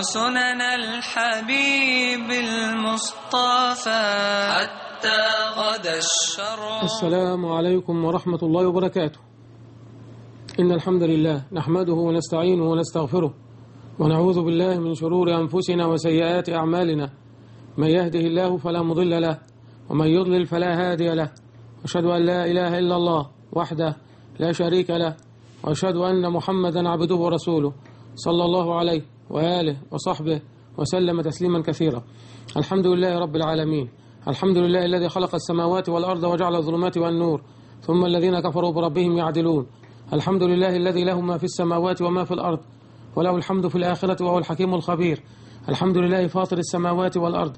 سنن الحبيب المصطفى حتى غدا الشرع. السلام عليكم ورحمة الله وبركاته. إن الحمد لله نحمده ونستعينه ونستغفره ونعوذ بالله من شرور أنفسنا وسيئات أعمالنا. من يهده الله فلا مضل له ومن يضلل فلا هادي له. أشهد أن لا إله إلا الله وحده لا شريك له، وأشهد أن محمدا عبده ورسوله صلى الله عليه وآله وصحبه وسلم تسليما كثيرا. الحمد لله رب العالمين، الحمد لله الذي خلق السماوات والأرض وجعل الظلمات والنور، ثم الذين كفروا بربهم يعدلون. الحمد لله الذي له ما في السماوات وما في الأرض وله الحمد في الآخرة وهو الحكيم الخبير. الحمد لله فاطر السماوات والأرض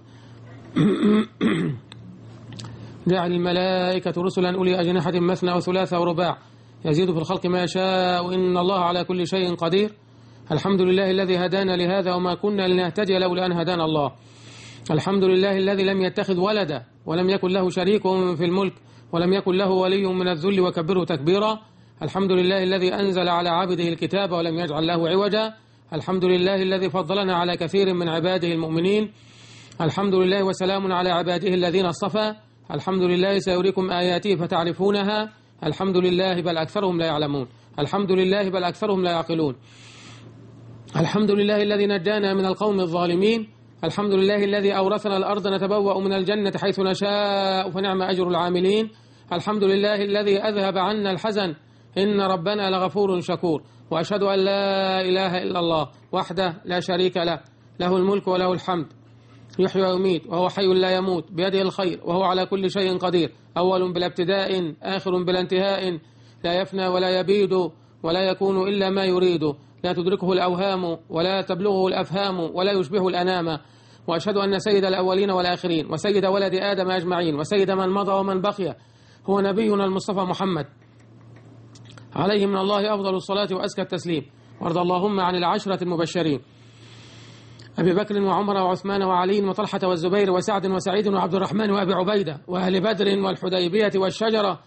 جعل الملائكة رسلا أولي أجنحة مثنى وثلاث ورباع يزيد في الخلق ما يشاء إن الله على كل شيء قدير. الحمد لله الذي هدانا لهذا وما كنا لنهتدي لولا أن هدانا الله. الحمد لله الذي لم يتخذ ولدا ولم يكن له شريك في الملك ولم يكن له ولي من الذل وكبره تكبيرا. الحمد لله الذي أنزل على عبده الكتاب ولم يجعل له عوجا. الحمد لله الذي فضلنا على كثير من عباده المؤمنين. الحمد لله وسلام على عباده الذين اصطفى. الحمد لله سيريكم آياته فتعرفونها. الحمد لله بل أكثرهم لا يعلمون. الحمد لله بل أكثرهم لا يعقلون. الحمد لله الذي نجانا من القوم الظالمين. الحمد لله الذي أورثنا الأرض نتبوأ من الجنة حيث نشاء فنعم أجر العاملين. الحمد لله الذي أذهب عنا الحزن إن ربنا لغفور شكور. وأشهد أن لا إله إلا الله وحده لا شريك له، له الملك وله الحمد يحيي ويميت وهو حي لا يموت بيده الخير وهو على كل شيء قدير، أول بلا ابتداء آخر بلا انتهاء، لا يفنى ولا يبيد ولا يكون إلا ما يريد، لا تدركه الأوهام ولا تبلغه الأفهام ولا يشبه الأنام. وأشهد أن سيد الأولين والآخرين وسيد ولد آدم أجمعين وسيد من مضى ومن بقي هو نبينا المصطفى محمد عليه من الله أفضل الصلاة وأزكى التسليم. وارض اللهم عن العشرة المبشرين أبي بكر وعمر وعثمان وعلي وطلحة والزبير وسعد وسعيد وعبد الرحمن وأبي عبيدة وأهل بدر والحديبية والشجرة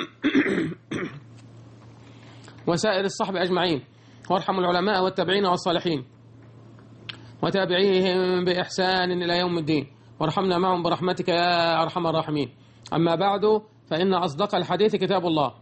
وسائر الصحب أجمعين. وارحم العلماء والتابعين والصالحين وتابعيهم بإحسان إلى يوم الدين، وارحمنا معهم برحمتك يا أرحم الراحمين. أما بعد، فإن أصدق الحديث كتاب الله،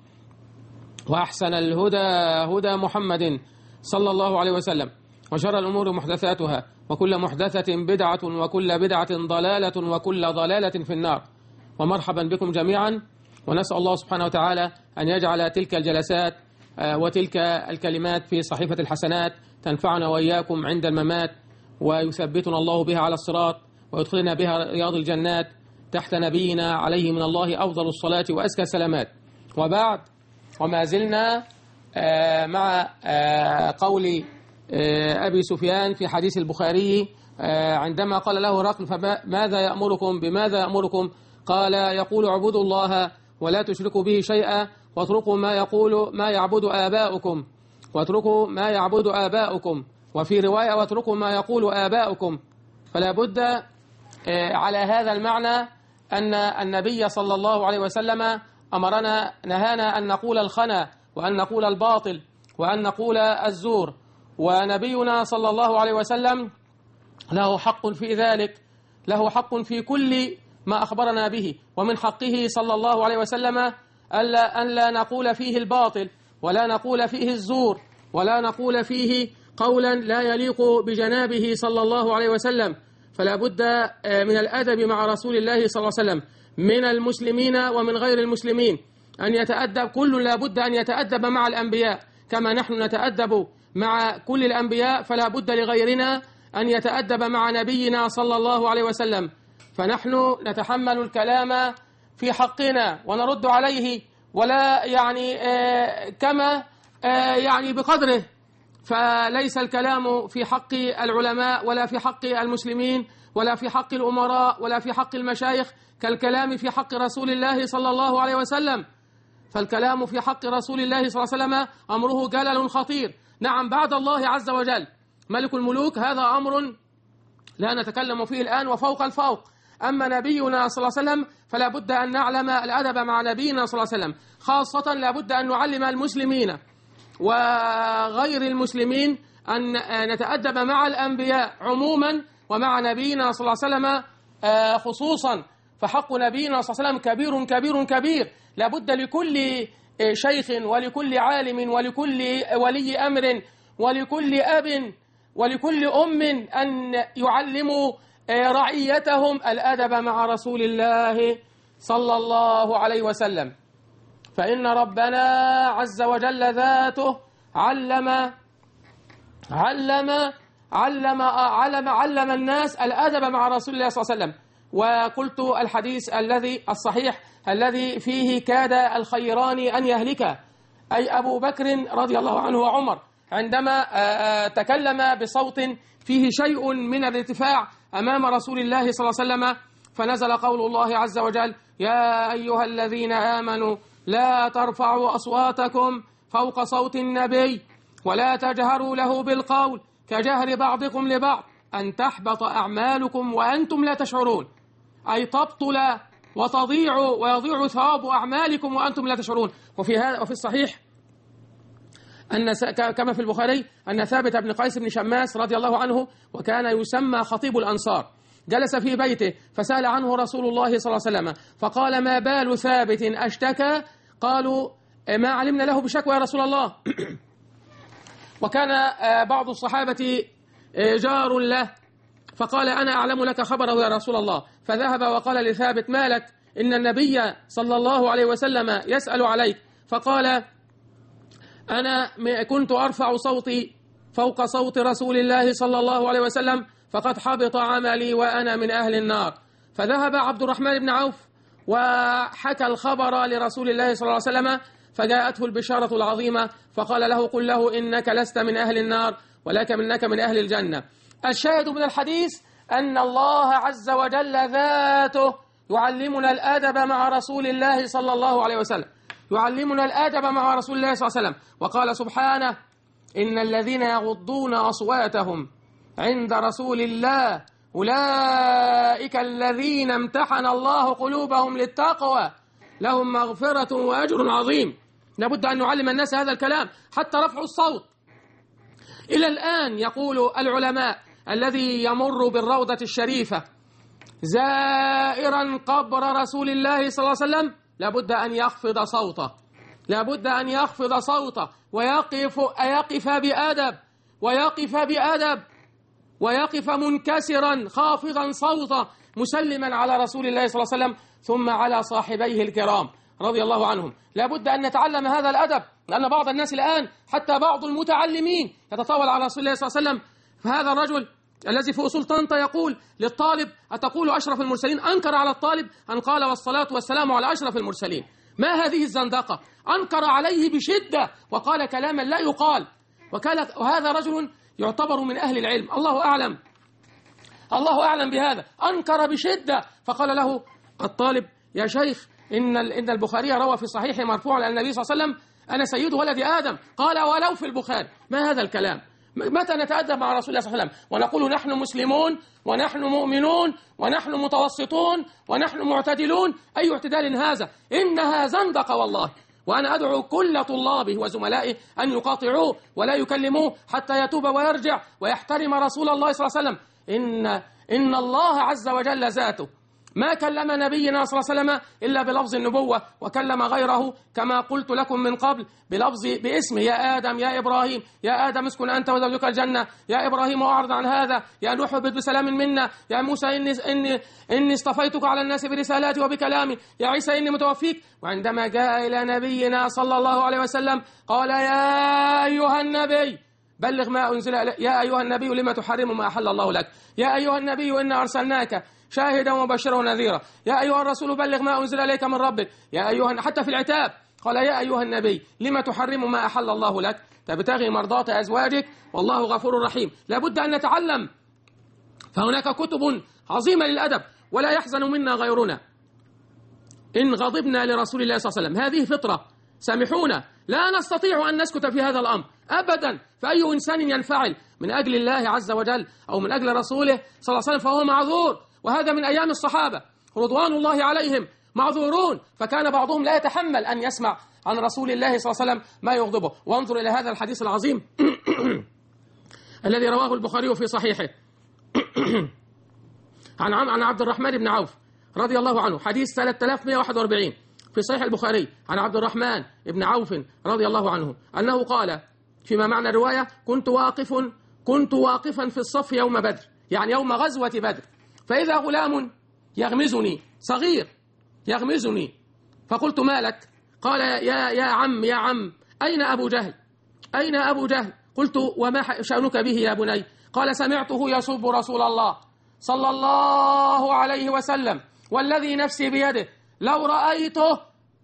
وأحسن الهدى هدى محمد صلى الله عليه وسلم، وشر الأمور محدثاتها، وكل محدثة بدعة، وكل بدعة ضلالة، وكل ضلالة في النار. ومرحبا بكم جميعا، ونسأل الله سبحانه وتعالى أن يجعل تلك الجلسات وتلك الكلمات في صحيفة الحسنات تنفعنا وإياكم عند الممات، ويثبتنا الله بها على الصراط، ويدخلنا بها رياض الجنات تحت نبينا عليه من الله أفضل الصلاة وأزكى السلامات. وبعد، وما زلنا مع قول أبي سفيان في حديث البخاري عندما قال له هرقل فماذا يأمركم بماذا يأمركم؟ قال يقول اعبدوا الله ولا تشركوا به شيئا واتركوا ما يعبد آباؤكم، واتركوا ما يعبد آباؤكم، وفي رواية واتركوا ما يقول آباؤكم. فلا بد على هذا المعنى أن النبي صلى الله عليه وسلم أمرنا نهانا أن نقول الخنا وأن نقول الباطل وأن نقول الزور، ونبينا صلى الله عليه وسلم له حق في ذلك، له حق في كل ما أخبرنا به. ومن حقه صلى الله عليه وسلم أن لا نقول فيه الباطل ولا نقول فيه الزور ولا نقول فيه قولا لا يليق بجنابه صلى الله عليه وسلم. فلا بد من الأدب مع رسول الله صلى الله عليه وسلم من المسلمين ومن غير المسلمين، أن يتأدب كل، لا بد أن يتأدب مع الأنبياء كما نحن نتأدب مع كل الأنبياء، فلا بد لغيرنا أن يتأدب مع نبينا صلى الله عليه وسلم. فنحن نتحمل الكلام في حقنا ونرد عليه، ولا يعني كما يعني بقدره. فليس الكلام في حق العلماء ولا في حق المسلمين ولا في حق الأمراء ولا في حق المشايخ كالكلام في حق رسول الله صلى الله عليه وسلم. فالكلام في حق رسول الله صلى الله عليه وسلم أمره جلل خطير. نعم، بعد الله عز وجل ملك الملوك هذا أمر لا نتكلم فيه الآن وفوق الفوق. أما نبينا صلى الله عليه وسلم فلا بد أن نعلم الأدب مع نبينا صلى الله عليه وسلم، خاصة لا بد أن نعلم المسلمين وغير المسلمين أن نتأدب مع الأنبياء عموما ومع نبينا صلى الله عليه وسلم خصوصا، فحق نبينا صلى الله عليه وسلم كبير كبير كبير. لابد لكل شيخ ولكل عالم ولكل ولي أمر ولكل أب ولكل أم أن يعلموا رعيتهم الأدب مع رسول الله صلى الله عليه وسلم. فإن ربنا عز وجل ذاته علم الناس الأدب مع رسول الله صلى الله عليه وسلم. وقلت الحديث الصحيح الذي فيه كاد الخيران أن يهلكا، أي أبو بكر رضي الله عنه وعمر، عندما تكلم بصوت فيه شيء من الارتفاع أمام رسول الله صلى الله عليه وسلم، فنزل قول الله عز وجل: يا أيها الذين آمنوا لا ترفعوا أصواتكم فوق صوت النبي ولا تجهروا له بالقول كجهر بعضكم لبعض أن تحبط أعمالكم وأنتم لا تشعرون، أي تبطل وتضيع ويضيع ثواب أعمالكم وأنتم لا تشعرون. وفي الصحيح أن كما في البخاري أن ثابت بن قيس بن شماس رضي الله عنه، وكان يسمى خطيب الأنصار، جلس في بيته فسأل عنه رسول الله صلى الله عليه وسلم فقال: ما بال ثابت أشتكى؟ قالوا: ما علمنا له بشكوى يا رسول الله. وكان بعض الصحابة جار له، فقال: أنا أعلم لك خبره يا رسول الله. فذهب وقال لثابت: ما لك؟ إن النبي صلى الله عليه وسلم يسأل عليك. فقال: أنا كنت أرفع صوتي فوق صوت رسول الله صلى الله عليه وسلم فقد حبط عملي وأنا من أهل النار. فذهب عبد الرحمن بن عوف وحكى الخبر لرسول الله صلى الله عليه وسلم، فجاءته البشارة العظيمة، فقال له: قل له إنك لست من أهل النار ولكنك من أهل الجنة. الشاهد من الحديث أن الله عز وجل ذاته يعلمنا الأدب مع رسول الله صلى الله عليه وسلم، يعلمنا الأدب مع رسول الله صلى الله عليه وسلم. وقال سبحانه: إن الذين يغضون أصواتهم عند رسول الله أولئك الذين امتحن الله قلوبهم للتقوى لهم مغفرة وأجر عظيم. لابد أن نعلم الناس هذا الكلام حتى رفع الصوت. إلى الآن يقول العلماء الذي يمر بالروضة الشريفة زائرا قبر رسول الله صلى الله عليه وسلم لابد أن يخفض صوته، لابد أن يخفض صوته ويقف بأدب، ويقف منكسرا خافضا صوته مسلما على رسول الله صلى الله عليه وسلم ثم على صاحبيه الكرام رضي الله عنهم. لابد أن نتعلم هذا الأدب، لأن بعض الناس الآن حتى بعض المتعلمين يتطاول على رسول الله صلى الله عليه وسلم. فهذا الرجل الذي في أصول طنطا يقول للطالب: أتقول أشرف المرسلين؟ أنكر على الطالب أن قال: والصلاة والسلام على أشرف المرسلين. ما هذه الزندقة؟ أنكر عليه بشدة وقال كلاما لا يقال، وهذا رجل يعتبر من أهل العلم، الله أعلم بهذا. أنكر بشدة، فقال له الطالب: يا شيخ، إن البخاري روى في صحيح مرفوعا على النبي صلى الله عليه وسلم: أنا سيد ولد آدم. قال: ولو في البخاري. ما هذا الكلام؟ متى نتأدب مع رسول الله صلى الله عليه وسلم ونقول نحن مسلمون ونحن مؤمنون ونحن متوسطون ونحن معتدلون؟ أي اعتدال هذا؟ إنها زندقة والله. وأنا أدعو كل طلابه وزملائه أن يقاطعوه ولا يكلموه حتى يتوب ويرجع ويحترم رسول الله صلى الله عليه وسلم. إن الله عز وجل ذاته ما كلم نبينا صلى الله عليه وسلم إلا بلفظ النبوة، وكلم غيره كما قلت لكم من قبل باسمه: يا آدم، يا إبراهيم، يا آدم اسكن أنت وزوجك الجنة، يا إبراهيم أعرض عن هذا، يا نوح اهبط بسلام منا، يا موسى إني اصطفيتك على الناس برسالاتي وبكلامي، يا عيسى إني متوفيك. وعندما جاء إلى نبينا صلى الله عليه وسلم قال: يا أيها النبي بلغ ما أنزل إليك، يا أيها النبي لما تحرم ما أحل الله لك، يا أيها النبي إنا أرسلناك شاهدا ومبشرا ونذيرا، يا أيها الرسول بلغ ما أنزل إليك من ربك، يا أيها، حتى في العتاب قال: يا أيها النبي لما تحرم ما أحل الله لك تبتغي مرضات أزواجك والله غفور رحيم. لابد أن نتعلم، فهناك كتب عظيمة للأدب ولا يحزن منا غيرنا إن غضبنا لرسول الله صلى الله عليه وسلم. هذه فطرة، سامحونا، لا نستطيع أن نسكت في هذا الأمر أبدا. فأي إنسان ينفعل من أجل الله عز وجل أو من أجل رسوله صلى الله عليه وسلم فهو معذور، وهذا من أيام الصحابة رضوان الله عليهم، معذورون. فكان بعضهم لا يتحمل أن يسمع عن رسول الله صلى الله عليه وسلم ما يغضبه. وانظر إلى هذا الحديث العظيم الذي رواه البخاري في صحيحه عن عبد الرحمن بن عوف رضي الله عنه، حديث 3141 في صحيح البخاري، عن عبد الرحمن بن عوف رضي الله عنه أنه قال فيما معنى الرواية: كنت واقفا في الصف يوم بدر، يعني يوم غزوة بدر، فإذا غلام يغمزني، صغير يغمزني، فقلت: ما لك؟ قال: يا عم أين أبو جهل؟ أين أبو جهل؟ قلت: وما شأنك به يا بني؟ قال: سمعته يسب رسول الله صلى الله عليه وسلم والذي نفسي بيده لو رأيته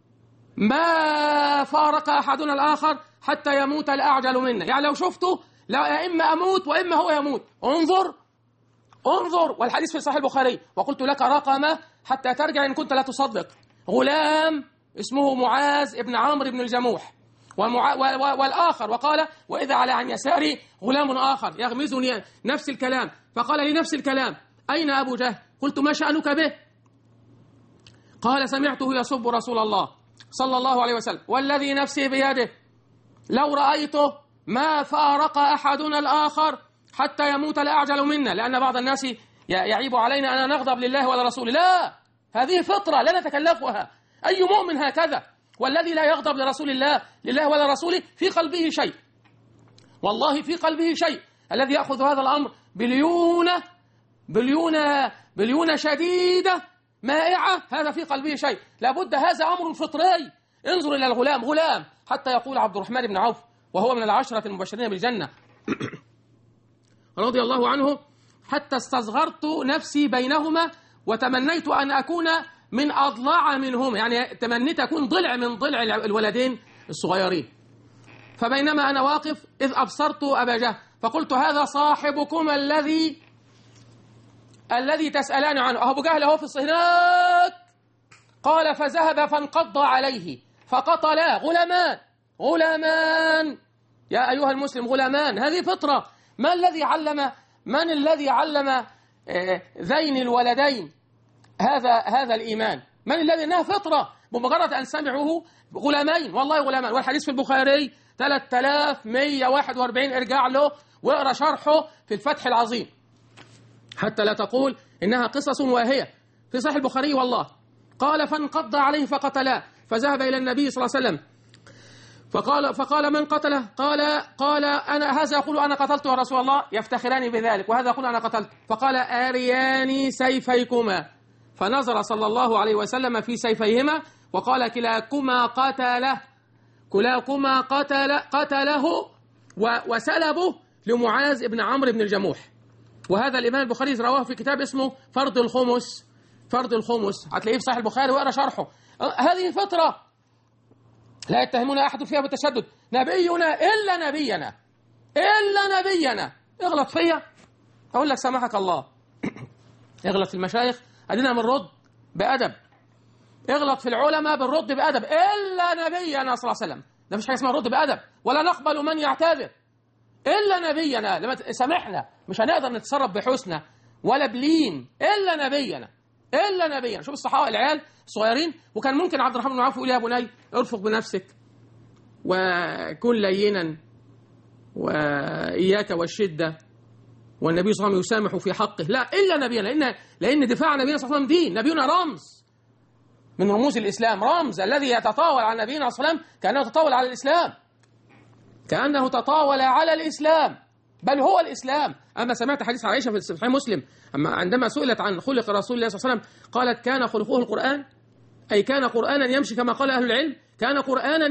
ما فارق أحدنا الآخر حتى يموت الأعجل منا، يعني لو شفته لا إما أموت وإما هو يموت. انظر، والحديث في صحيح البخاري. وقلت لك رقمه حتى ترجع إن كنت لا تصدق. غلام اسمه معاذ بن عمرو بن الجموح، والآخر وقال: وإذا على عن يساري غلام آخر يغمزني، نفس الكلام. فقال لي نفس الكلام: أين أبو جهل؟ قلت: ما شأنك به؟ قال: سمعته يسب رسول الله صلى الله عليه وسلم والذي نفسي بيده لو رأيته ما فارق أحدنا الآخر حتى يموت الأعجل منا. لأن بعض الناس يعيب علينا أن نغضب لله ولرسوله. لا، هذه فطرة لا نتكلفها. أي مؤمن هكذا، والذي لا يغضب لرسول الله لله ولا رسوله في قلبه شيء، والله في قلبه شيء. الذي يأخذ هذا الأمر بليونة شديدة مائعة، هذا في قلبه شيء. لابد، هذا أمر فطري. انظر إلى الغلام، غلام، حتى يقول عبد الرحمن بن عوف وهو من العشرة المبشرين بالجنة رضي الله عنه: حتى استصغرت نفسي بينهما وتمنيت أن أكون من أضلع منهما، يعني تمنيت أكون ضلع من ضلع الولدين الصغيرين. فبينما أنا واقف إذ أبصرت أبا جهل، فقلت: هذا صاحبكم الذي تسألان عنه، أبو جهل هو في الصهناك. قال: فذهب فانقض عليه فقتلا. غلامان يا أيها المسلم، غلامان، هذه فطرة. من الذي علم ذين الولدين هذا الإيمان؟ من الذي؟ إنها فطرة. بمجرد أن سمعوه غلامين، والله غلامان. والحديث في البخاري 3141، ارجع له واقرأ شرحه في الفتح العظيم حتى لا تقول إنها قصص واهية، في صحيح البخاري والله. قال: فانقض عليه فقتلاه، فذهب إلى النبي صلى الله عليه وسلم فقال: من قتله؟ قال: أنا. هذا يقول: أنا قتلت يا رسول الله، يفتخران بذلك، وهذا يقول: أنا قتلت. فقال: أرياني سيفيكما. فنظر صلى الله عليه وسلم في سيفيهما وقال: كلاكما قتله وسلبه لمعاذ بن عمرو بن الجموح. وهذا الإمام البخاري رواه في كتاب اسمه فرض الخمس، هتلاقيه في صحيح البخاري واقرا شرحه. هذه فطرة لا يتهمون أحد فيها بالتشدد. نبينا إلا نبينا اغلط فيا أقول لك سامحك الله. اغلط في المشايخ أدينا بنرد بأدب، اغلط في العلماء بنرد بأدب، إلا نبينا صلى الله عليه وسلم. ده مش حاجة اسمها نرد بأدب، ولا نقبل من يعتذر إلا نبينا. لما سامحنا مش هنقدر نتصرف بحسنى ولا بلين. إلا نبينا. شوف الصحابة العيال الصغيرين، وكان ممكن عبد الرحمن بن عوف يقول: يا بني ارفق بنفسك وكن لينا وإياك والشدة، والنبي صلى الله عليه وسلم يسامح في حقه. لا، إلا نبينا، لأن دفاع نبينا صلى الله عليه وسلم دين. نبينا رمز من رموز الإسلام، رمز الذي يتطاول على نبينا صلى الله عليه وسلم كأنه تطاول على الإسلام، بل هو الإسلام. أما سمعت حديث عائشة في صحيح مسلم عندما سئلت عن خلق رسول الله صلى الله عليه وسلم قالت: كان خلقه القرآن، أي كان قرآنا يمشي كما قال أهل العلم، كان قرآنا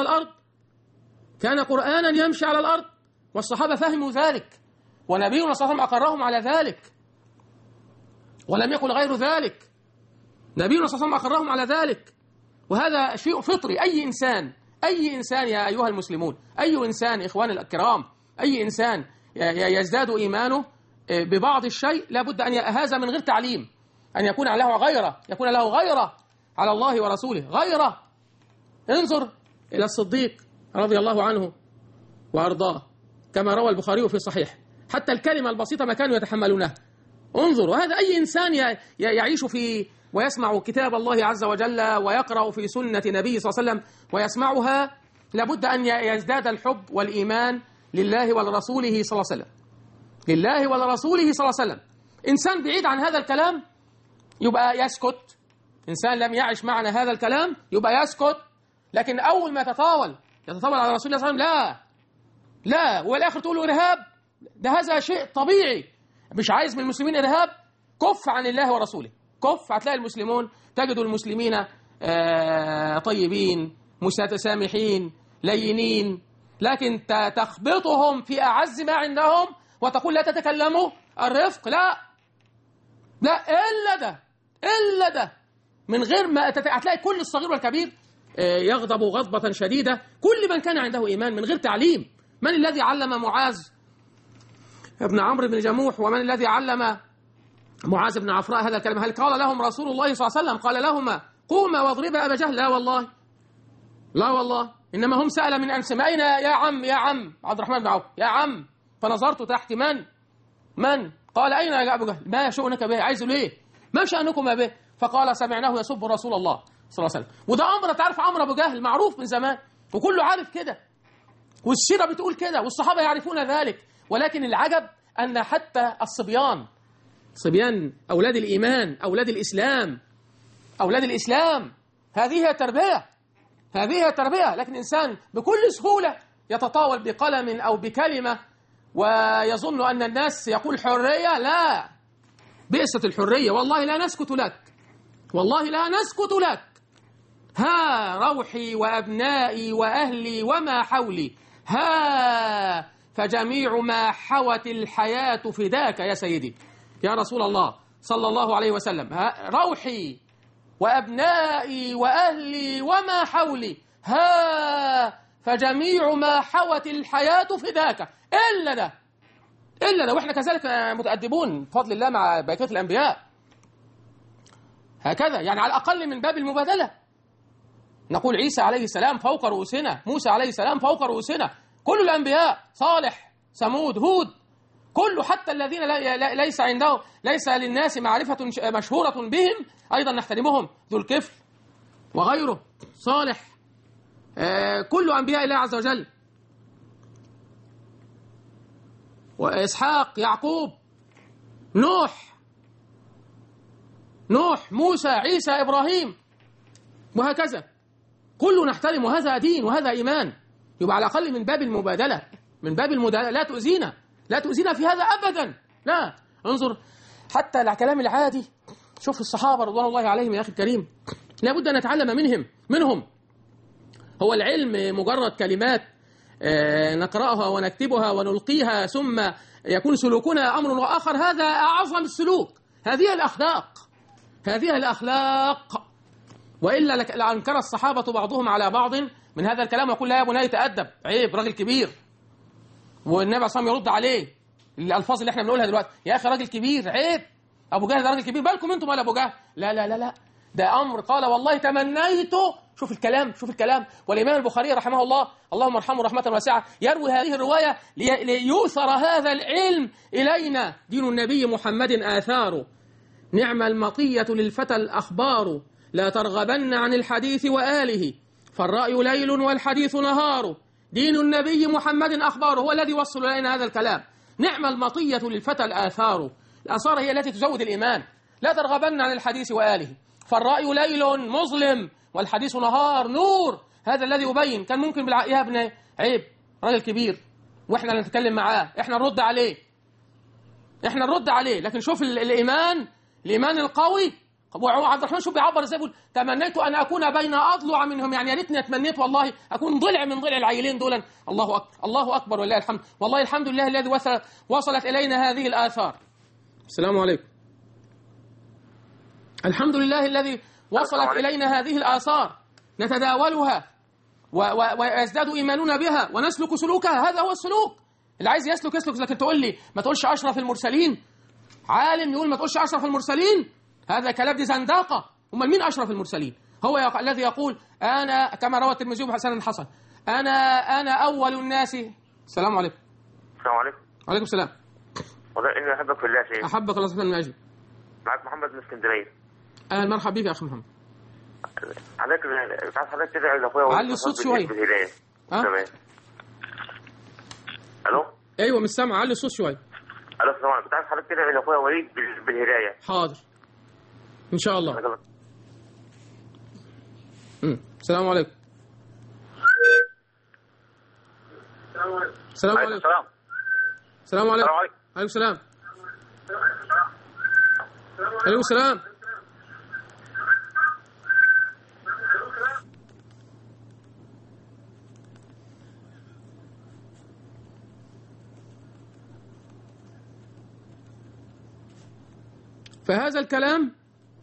يمشي على الأرض. والصحابة فهموا ذلك، ونبينا صلى الله عليه وسلم أقرهم على ذلك، ولم يقل غير ذلك. نبينا صلى الله عليه وسلم أقرهم على ذلك، وهذا شيء فطري. أي إنسان يا أيها المسلمون، أي إنسان إخوان الكرام، أي إنسان يزداد إيمانه ببعض الشيء لابد أن هذا من غير تعليم، أن يكون له غيرة على الله ورسوله، غيرة. انظر إلى الصديق رضي الله عنه وأرضاه كما روى البخاري في الصحيح، حتى الكلمة البسيطة ما كانوا يتحملونها. انظر، وهذا أي إنسان يعيش في ويسمع كتاب الله عز وجل ويقرأ في سنة نبي صلى الله عليه وسلم ويسمعها، لابد أن يزداد الحب والإيمان لله ولرسوله صلى الله عليه وسلم. لله ولرسوله صلى الله عليه وسلم. إنسان بعيد عن هذا الكلام يبقى يسكت، إنسان لم يعش معنا هذا الكلام يبقى يسكت. لكن أول ما يتطاول على رسول الله صلى الله عليه وسلم لا، والآخر تقول له إرهاب، ده هذا شيء طبيعي. مش عايز من المسلمين إرهاب، كف عن الله ورسوله، كف. هتلاقي المسلمون، تجد المسلمين طيبين متسامحين لينين، لكن تخبطهم في أعز ما عندهم وتقول لا تتكلموا الرفق، لا إلا ده من غير ما هتلاقي كل الصغير والكبير يغضب غضبة شديدة. كل من كان عنده إيمان من غير تعليم. من الذي علم معاذ ابن عمرو بن جموح، ومن الذي علم معاذ بن عفراء هذا الكلام؟ هل قال لهم رسول الله صلى الله عليه وسلم قال لهما قوما واضربا أبا جهل؟ لا والله، إنما هم سأل من أنس أين يا عم عبد الرحمن بن عوف، يا عم. فنظرت تحت من قال أين يا أبو جهل؟ ما شؤونك به؟ عايز ليه؟ ما شأنكم به؟ فقال سمعناه يسب رسول الله صلى الله عليه وسلم. وده أمر، تعرف عمرو أبو جهل معروف من زمان وكله عارف كده، والسيرة بتقول كده، والصحابة يعرفون ذلك. ولكن العجب أن حتى صبيان أولاد الإيمان، أولاد الإسلام، هذه هي تربية. لكن إنسان بكل سهولة يتطاول بقلم أو بكلمة ويظن أن الناس يقول حرية. لا، بئست الحرية. والله لا نسكت لك. ها روحي وأبنائي وأهلي وما حولي، ها فجميع ما حوت الحياة فداك يا سيدي يا رسول الله صلى الله عليه وسلم. روحي وأبنائي وأهلي وما حولي، ها فجميع ما حوت الحياة فداك. إلا ده. وإحنا كذلك متأدبون بفضل الله مع بقية الأنبياء هكذا، يعني على الأقل من باب المبادلة نقول عيسى عليه السلام فوق رؤوسنا، موسى عليه السلام فوق رؤوسنا، كل الأنبياء، صالح ثمود هود، كل حتى الذين ليس للناس معرفة مشهورة بهم أيضا نحترمهم، ذو الكفل وغيره، صالح، كل أنبياء الله عز وجل، وإسحاق، يعقوب، نوح، موسى، عيسى، إبراهيم، وهكذا كله نحترم. وهذا دين وهذا إيمان. يبقى على الأقل من باب المبادلة، لا تؤذينا في هذا أبدا. لا، انظر حتى الكلام العادي. شوف الصحابة رضوان الله عليهم يا أخي الكريم، لابد أن نتعلم منهم. هو العلم مجرد كلمات نقرأها ونكتبها ونلقيها ثم يكون سلوكنا أمر آخر؟ هذا أعظم السلوك. هذه الأخلاق. وإلا لأنكر الصحابة بعضهم على بعض من هذا الكلام ويقول لا يا بني تأدب، عيب، راجل كبير. والنبي صلى الله عليه وسلم يرد عليه الألفاظ اللي احنا بنقولها دلوقتي، يا أخي راجل كبير، عيب، أبو جهل ده راجل كبير، بالكم أنتم على أبو جهل. لا، ده أمر. قال والله تمنيت، شوف الكلام. والإمام البخاري رحمه الله، اللهم ارحمه رحمة واسعة، يروي هذه الرواية ليؤثر هذا العلم إلينا. دين النبي محمد آثار، نعم المطية للفتى الأخبار، لا ترغبن عن الحديث وآله، فالرأي ليل والحديث نهار. دين النبي محمد أخباره، هو الذي وصل إلينا هذا الكلام. نعم المطية للفتى الآثار، الآثار هي التي تزود الإيمان. لا ترغبن عن الحديث وآله، فالرأي ليل مظلم والحديث نهار نور. هذا الذي يبين. كان ممكن يا ابني عيب، راجل كبير، وإحنا نتكلم معاه، إحنا نرد عليه. لكن شوف الإيمان القوي. وعبد الرحمن شوف بيعبر ازاي، بيقول تمنيت ان اكون بين اضلع منهم، يعني يا ريتني اتمنيت والله اكون ضلع من ضلع العيلين دول. الله اكبر ولله الحمد. والله الحمد لله الذي وصلت الينا هذه الاثار. السلام عليكم. الحمد لله الذي وصلت الينا هذه الاثار، نتداولها ويزداد ايماننا بها ونسلك سلوكها. هذا هو السلوك. اللي عايز يسلك. لكن تقول لي ما تقولش اشرف المرسلين، عالم يقول ما تقولش اشرف المرسلين، هذا كلام دي زندقة. أمال مين أشرف المرسلين؟ هو الذي يقول أنا، كما روى الترمذي بحسن الحسن، أنا أول الناس. السلام عليكم. السلام عليكم. وعليكم السلام. والله إني أحبك في الله شيء. أحبك الله سبحانه وتعالى. معك محمد من اسكندرية. أهلا مرحبا بك يا أخي محمد. حضرتك تدعي لأخويا. علي الصوت شوية. تمام. ألو. أيوة مش سامع، علي الصوت شوية. الو السلام عليكم. كنت عايز حضرتك كده لاخويا وليد بالهدايه. حاضر ان شاء الله. السلام عليكم. السلام عليكم. السلام عليكم. عليكم السلام. عليكم السلام. فهذا الكلام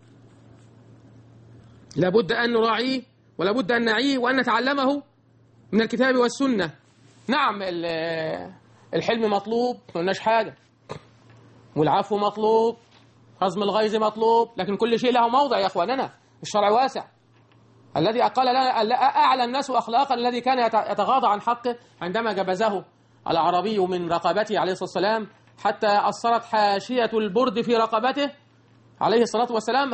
لابد أن نراعيه ولابد أن نعيه وأن نتعلمه من الكتاب والسنة. نعم الحلم مطلوب، ما قلناش حاجة، والعفو مطلوب، هضم الغيظ مطلوب، لكن كل شيء له موضع يا أخواننا. الشرع واسع. الذي قال لنا أعلى الناس أخلاقا الذي كان يتغاضى عن حقه عندما جبزه الأعرابي من رقبته عليه الصلاة والسلام حتى أثرت حاشية البرد في رقبته عليه الصلاة والسلام،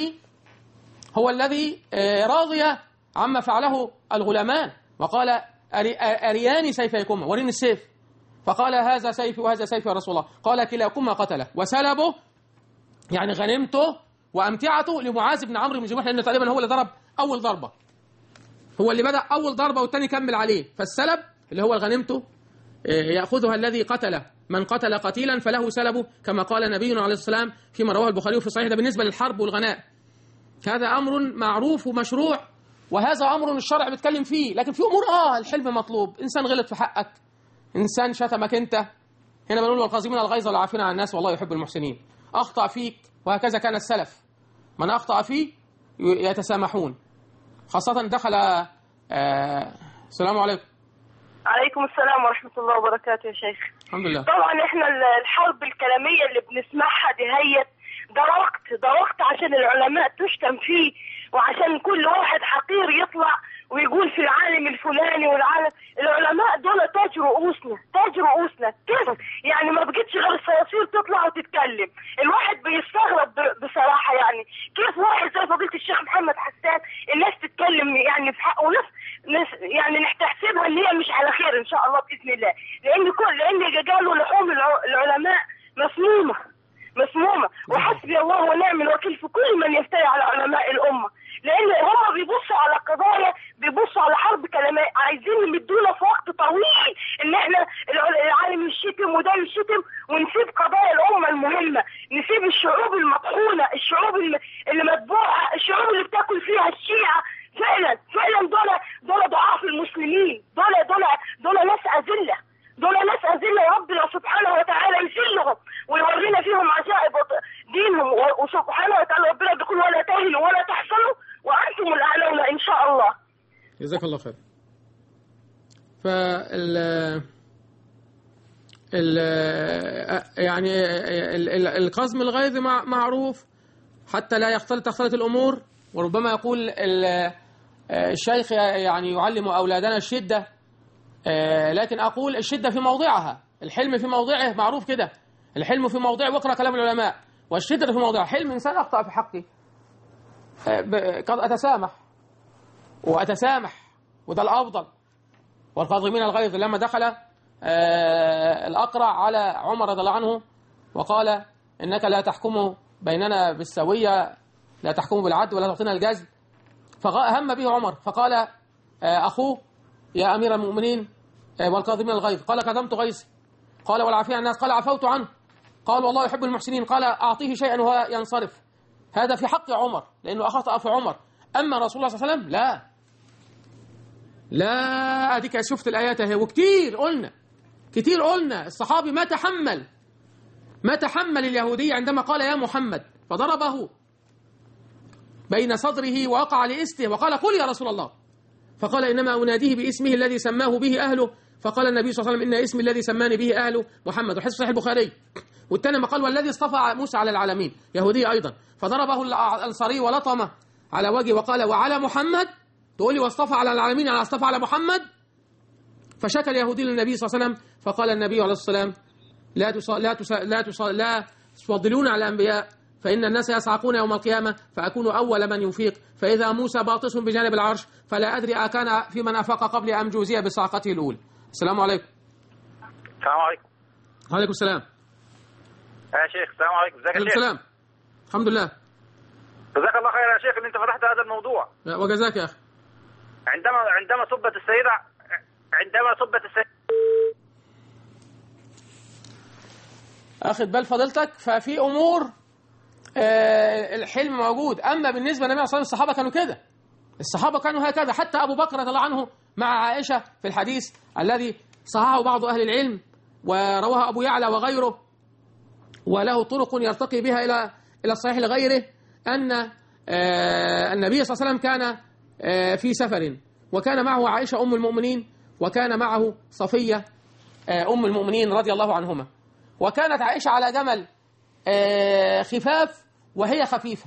هو الذي راضي عما فعله الغلامان، وقال أرياني سيفيكما، وريني السيف. فقال هذا سيفي وهذا سيفي يا رسول الله. قال كلاكما قتله، وسلبه يعني غنيمته وأمتعته لمعاذ بن عمرو بن جموح، لأنه تقريبا هو اللي ضرب أول ضربة، هو اللي بدأ أول ضربة والتاني كمل عليه. فالسلب اللي هو غنيمته يأخذها الذي قتله، من قتل قتيلا فله سلبه، كما قال نبينا عليه الصلاة والسلام فيما رواه البخاري في صحيح. ده بالنسبة للحرب والغناء، هذا أمر معروف ومشروع، وهذا أمر الشرع بيتكلم فيه. لكن في أمور الحلم مطلوب. إنسان غلط في حقك، إنسان شتمك أنت، هنا بنقول والقاسمين الغيظ والعافين عن الناس والله يحب المحسنين. أخطأ فيك، وهكذا كان السلف، من أخطأ فيه يتسامحون. خاصة دخل السلام عليكم. عليكم السلام ورحمة الله وبركاته يا شيخ. الحمد لله. طبعا احنا الحرب الكلامية اللي بنسمعها دي هي ده وقت عشان العلماء تشتم فيه، وعشان كل واحد حقير يطلع ويقول في العالم الفلاني والعالم. العلماء دول تاج رؤوسنا كيف يعني ما بقتش غير الصراصير تطلع وتتكلم. الواحد بيستغرب بصراحة، يعني كيف واحد زي فضيلة الشيخ محمد حسان الناس تتكلم يعني في حقه، ناس يعني نحتسبها ان هي مش على خير ان شاء الله بإذن الله، لان قالوا لحوم العلماء مسمومة وحسبي الله ونعم الوكيل في كل من يفتري على علماء الأمة، لأن هم بيبصوا على قضايا، بيبصوا على حرب كلامية، عايزين يمدونا في وقت طويل إن إحنا العالم يشتم وده يشتم، ونسيب قضايا الأمة المهمة، نسيب الشعوب المطحونة، الشعوب اللي متبوعة، الشعوب اللي بتاكل فيها الشيعة. فعلا دول ضعاف المسلمين، دول ناس أذلة، وربنا سبحانه وتعالى يذلهم ويورينا فيهم عجائب دينهم، وسبحانه وتعالى ربنا بيقول ولا تهنوا ولا تحزنوا وأنتم الأعلون إن شاء الله. جزاك الله خير. يعني القزم الغيظ معروف حتى لا تختلط الأمور، وربما يقول الشيخ يعني يعلم أولادنا الشدة، لكن أقول الشدة في موضعها، الحلم في موضعه، معروف كده، الحلم في موضعه، واقرأ كلام العلماء، والشدة في موضعها. حلم إنسان أخطأ في حقي قد أتسامح وده الأفضل. والقاظمين الغيظ، لما دخل الأقرع على عمر رضي الله عنه وقال إنك لا تحكم بيننا بالسوية، لا تحكم بالعدل ولا تعطينا الجزل، فهم به عمر فقال أخوه يا أمير المؤمنين والقاظمين الغيظ، قال كظمت غيظي، قال والعافية عن الناس، قال عفوت عنه، قال والله يحب المحسنين، قال أعطيه شيئا وهو ينصرف. هذا في حق عمر لأنه أخطأ في عمر. أما رسول الله صلى الله عليه وسلم لا أديك شفت الآيات اهي، وكتير قلنا الصحابي ما تحمل اليهودي عندما قال يا محمد، فضربه بين صدره ووقع لإسته وقال قل يا رسول الله، فقال إنما أناديه باسمه الذي سماه به أهله، فقال النبي صلى الله عليه وسلم إن اسمي الذي سماني به أهله محمد، وحديث صحيح البخاري. والتاني ما قال والذي اصطفى موسى على العالمين، يهودي أيضا، فضربه الأنصاري ولطمه على وجهه وقال وعلى محمد، تقول لي واصطفى على العالمين يعني اصطفى على محمد؟ فشكى اليهودي للنبي صلى الله عليه وسلم، فقال النبي عليه الصلاة والسلام لا تفضلون على الأنبياء، فإن الناس يصعقون يوم القيامة فأكون أول من يفيق، فإذا موسى باطس بجانب العرش فلا أدري أكان في من أفاق قبل أم جوزي بصعقته الأولى. السلام عليكم. السلام عليكم. وعليكم السلام. يا شيخ السلام عليكم. ازيك يا شيخ؟ السلام. الحمد لله. جزاك الله خير يا شيخ ان انت فتحت هذا الموضوع. وجزاك يا اخي. عندما صبت السيدة اخد بال فضيلتك. ففي امور الحلم موجود. اما بالنسبه للنبي صلى الله عليه وسلم الصحابه كانوا كده، الصحابه كانوا هكذا. حتى ابو بكر رضي الله عنه مع عائشه في الحديث الذي صححه بعض اهل العلم ورواه ابو يعلى وغيره وله طرق يرتقي بها الى الصحيح لغيره، ان النبي صلى الله عليه وسلم كان في سفر وكان معه عائشه ام المؤمنين وكان معه صفيه ام المؤمنين رضي الله عنهما، وكانت عائشه على جمل خفاف وهي خفيفة،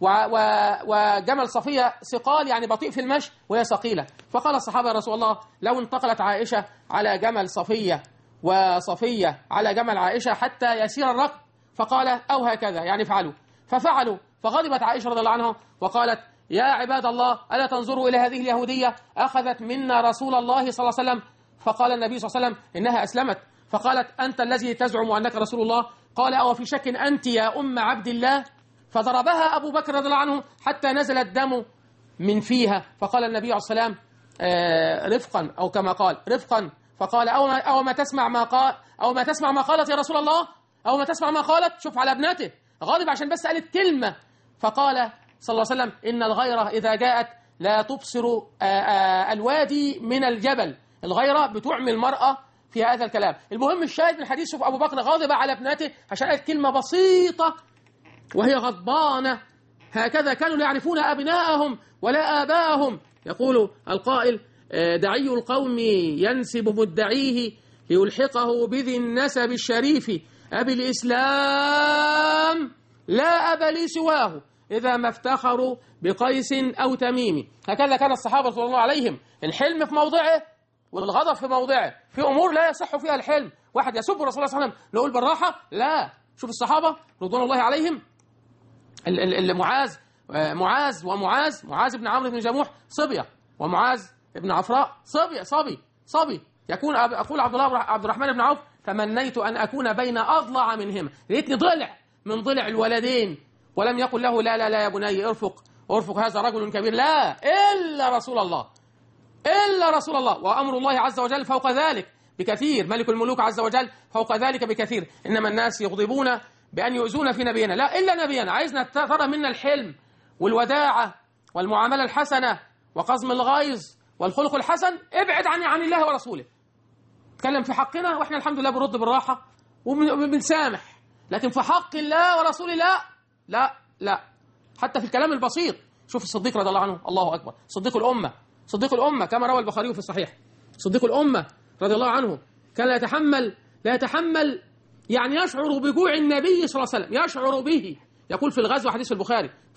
وجمل صفية ثقال يعني بطيء في المشي وهي ثقيلة. فقال الصحابة يا رسول الله لو انتقلت عائشة على جمل صفية وصفية على جمل عائشة حتى يسير الركب، فقال أو هكذا يعني افعلوا. ففعلوا. فغضبت عائشة رضي الله عنها وقالت يا عباد الله ألا تنظروا إلى هذه اليهودية أخذت منا رسول الله صلى الله عليه وسلم. فقال النبي صلى الله عليه وسلم إنها أسلمت. فقالت أنت الذي تزعم أنك رسول الله؟ قال أو في شك أنت يا أم عبد الله؟ فضربها أبو بكر رضي الله عنه حتى نزل الدم من فيها. فقال النبي عليه الصلاة والسلام رفقا أو كما قال رفقا. فقال أو ما تسمع ما قال أو ما تسمع ما قالت يا رسول الله أو ما تسمع ما قالت. شوف على ابنته غاضب عشان بس قالت كلمة. فقال صلى الله عليه وسلم إن الغيرة إذا جاءت لا تبصر الوادي من الجبل. الغيرة بتعمي المرأة في هذا الكلام. المهم الشاهد من الحديث شوف أبو بكر غاضب على ابنته عشان قالت كلمة بسيطة وهي غضبانة. هكذا كانوا لا يعرفون أبناءهم ولا آباءهم. يقول القائل دعي القوم ينسب مدعيه ليلحقه بذي النسب الشريف أبي الإسلام لا أبا لي سواه إذا ما افتخروا بقيس أو تميم. هكذا كان الصحابة رضي الله عليهم. الحلم في موضعه والغضب في موضعه. في أمور لا يصح فيها الحلم. واحد يسب الرسول صلى الله عليه وسلم نقول بالراحة لا. شوف الصحابة رضوان الله عليهم معاذ بن عمرو بن جموح صبية ومعاذ بن عفراء صبي يقول عبد الرحمن بن عوف تمنيت أن أكون بين أضلع منهما لقيتني ضلع من ضلع الولدين. ولم يقل له لا يا بني ارفق هذا رجل كبير لا إلا رسول الله وأمر الله عز وجل فوق ذلك بكثير. ملك الملوك عز وجل فوق ذلك بكثير. إنما الناس يغضبون بأن يؤذون في نبينا لا إلا نبينا. عايزنا ترى منا الحلم والوداعة والمعاملة الحسنة وقزم الغيظ والخلق الحسن. ابعد عن الله ورسوله. تكلم في حقنا وإحنا الحمد لله بنرد بالراحة وبنسامح. لكن في حق الله ورسوله لا حتى في الكلام البسيط. شوف الصديق رضي الله عنه الله أكبر صديق الأمة كما روى البخاري في الصحيح. صديق الأمة رضي الله عنه كان لا يتحمل يعني يشعر بجوع النبي صلى الله عليه وسلم يشعر به. يقول في الغزو حديث البخاري في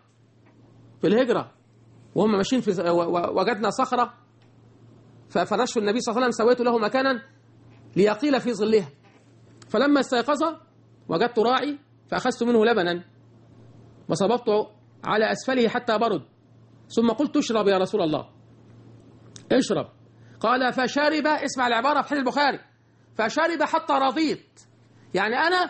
الهجرة وهم ماشيين وجدنا صخرة ففرشت النبي صلى الله عليه وسلم سويت له مكانا ليقيل في ظلها. فلما استيقظ وجدت راعي فأخذت منه لبنا وصببته على أسفله حتى برد ثم قلت اشرب يا رسول الله اشرب. قال فشرب. اسمع العبارة في حديث البخاري فشرب حتى رضيت. يعني أنا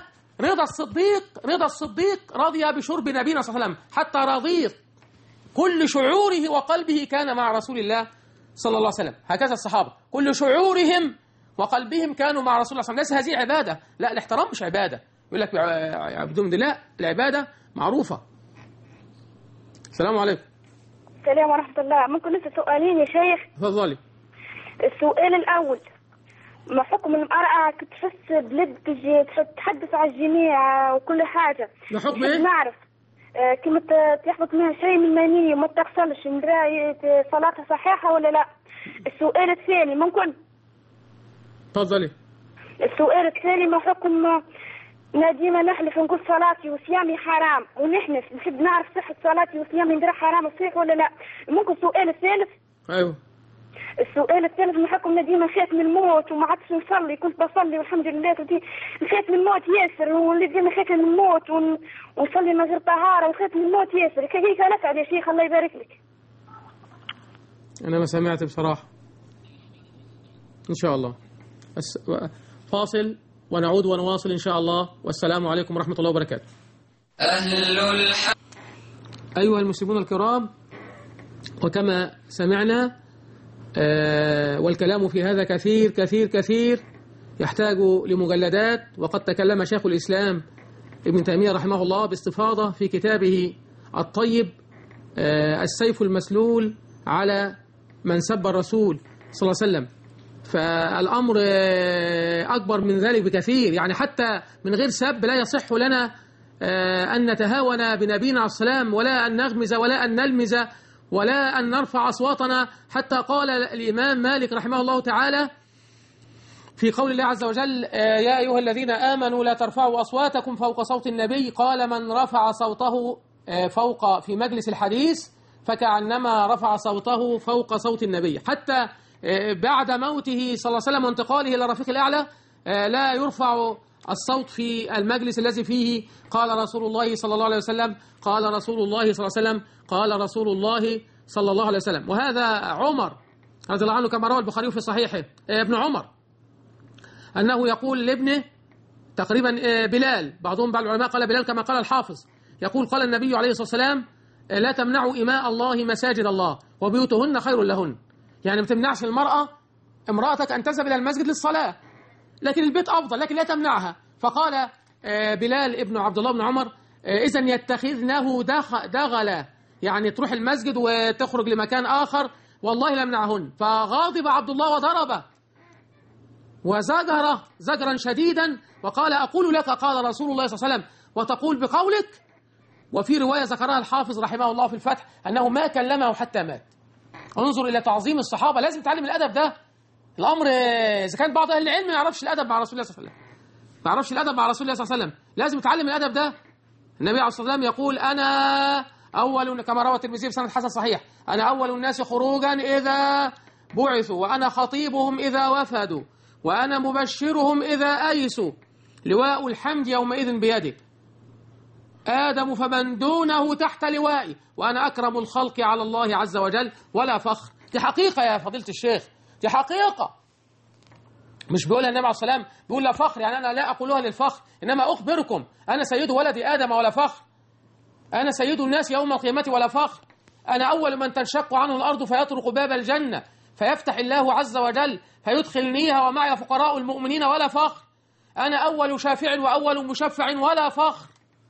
رضا الصديق رضي بشرب نبينا صلى الله عليه وسلم حتى رضيت. كل شعوره وقلبه كان مع رسول الله صلى الله عليه وسلم. هكذا الصحابة كل شعورهم وقلبهم كانوا مع رسول الله صلى الله عليه وسلم. ليس هذه عبادة لا الاحترام مش عبادة. يقول لك عبدون لا العبادة معروفة. السلام عليكم. السلام ورحمة الله. ممكن لسه سؤالين يا شيخ؟ تفضلي. السؤال الأول ما حكم المرأة تحس بلد تجي تحدث على الجميع وكل حاجة؟ ما حكم ايه؟ نعرف كلمة تحبط منها شيء من المنية وما تغسلش صلاتها صحيحة ولا لا؟ السؤال الثاني ممكن؟ تفضلي. السؤال الثاني ما حكم ديما نحلف نقول صلاتي وصيامي حرام ونحنف نحب نعرف صحة صلاتي وصيامي ندير حرام صحيح ولا لا؟ ممكن السؤال الثالث؟ ايوه. السؤال الثالث ما حكم ديما خايف من الموت وما عادش نصلي. كنت بصلي والحمد لله خايف من الموت ياسر واللي ديما خايف من الموت ونصلي من غير طهارة وخايف من الموت ياسر. كيف نفعل يا شيخ الله يبارك لك؟ أنا ما سمعت بصراحة. إن شاء الله بس فاصل ونعود ونواصل إن شاء الله. والسلام عليكم ورحمة الله وبركاته. أيها المسلمون الكرام، وكما سمعنا والكلام في هذا كثير كثير كثير يحتاج لمجلدات. وقد تكلم شيخ الإسلام ابن تيمية رحمه الله باستفاضة في كتابه الطيب السيف المسلول على من سب الرسول صلى الله عليه وسلم. فالأمر أكبر من ذلك بكثير، يعني حتى من غير سب لا يصح لنا أن نتهاون بنبينا عليه السلام، ولا أن نغمز ولا أن نلمز ولا أن نرفع أصواتنا. حتى قال الإمام مالك رحمه الله تعالى في قول الله عز وجل: يا أيها الذين آمنوا لا ترفعوا أصواتكم فوق صوت النبي، قال: من رفع صوته فوق في مجلس الحديث فكأنما رفع صوته فوق صوت النبي. حتى بعد موته صلى الله عليه وسلم وانتقاله إلى الرفيق الأعلى لا يرفع الصوت في المجلس الذي فيه قال رسول الله صلى الله عليه وسلم، قال رسول الله صلى الله عليه وسلم، قال رسول الله صلى الله عليه وسلم. وهذا عمر رضي الله عنه كما روى البخاري في صحيحه ابن عمر أنه يقول لابنه تقريبا بلال، بعضهم بعض العلماء قال بلال كما قال الحافظ، يقول: قال النبي عليه الصلاة والسلام: لا تمنعوا إماء الله مساجد الله وبيوتهن خير لهن. يعني ما تمنعش المرأة امرأتك أن تذهب إلى المسجد للصلاة، لكن البيت أفضل، لكن لا تمنعها. فقال بلال ابن عبد الله بن عمر: إذن يتخذنه دغلا، يعني تروح المسجد وتخرج لمكان آخر، والله لا يمنعهن. فغاضب عبد الله وضربه وزجره زجرا شديدا وقال: أقول لك قال رسول الله صلى الله عليه وسلم وتقول بقولك. وفي رواية ذكرها الحافظ رحمه الله في الفتح أنه ما كلمه حتى مات. انظر إلى تعظيم الصحابة، لازم نتعلم الأدب ده. الأمر إذا كان بعض أهل العلم ما يعرفش الأدب مع رسول الله صلى الله عليه وسلم، ما يعرفش الأدب مع رسول الله صلى الله عليه وسلم، لازم يتعلم الأدب ده. النبي عليه الصلاة والسلام يقول: أنا أول، كما روى الترمذي بسند حسن صحيح: أنا أول الناس خروجا إذا بعثوا، وأنا خطيبهم إذا وفدوا، وأنا مبشرهم إذا أيسوا، لواء الحمد يومئذ بيدي، آدم فمن دونه تحت لوائي، وأنا أكرم الخلق على الله عز وجل ولا فخر. دي حقيقة يا فضيلة الشيخ، دي حقيقة. مش بيقولها النبي عليه الصلاة والسلام، بيقول لا فخر، يعني أنا لا أقولها للفخر، إنما أخبركم أنا سيد ولد آدم ولا فخر، أنا سيد الناس يوم القيامة ولا فخر، أنا أول من تنشق عنه الأرض فيطرق باب الجنة فيفتح الله عز وجل فيدخلنيها ومعي فقراء المؤمنين ولا فخر، أنا أول شافع وأول مشفع ولا فخر.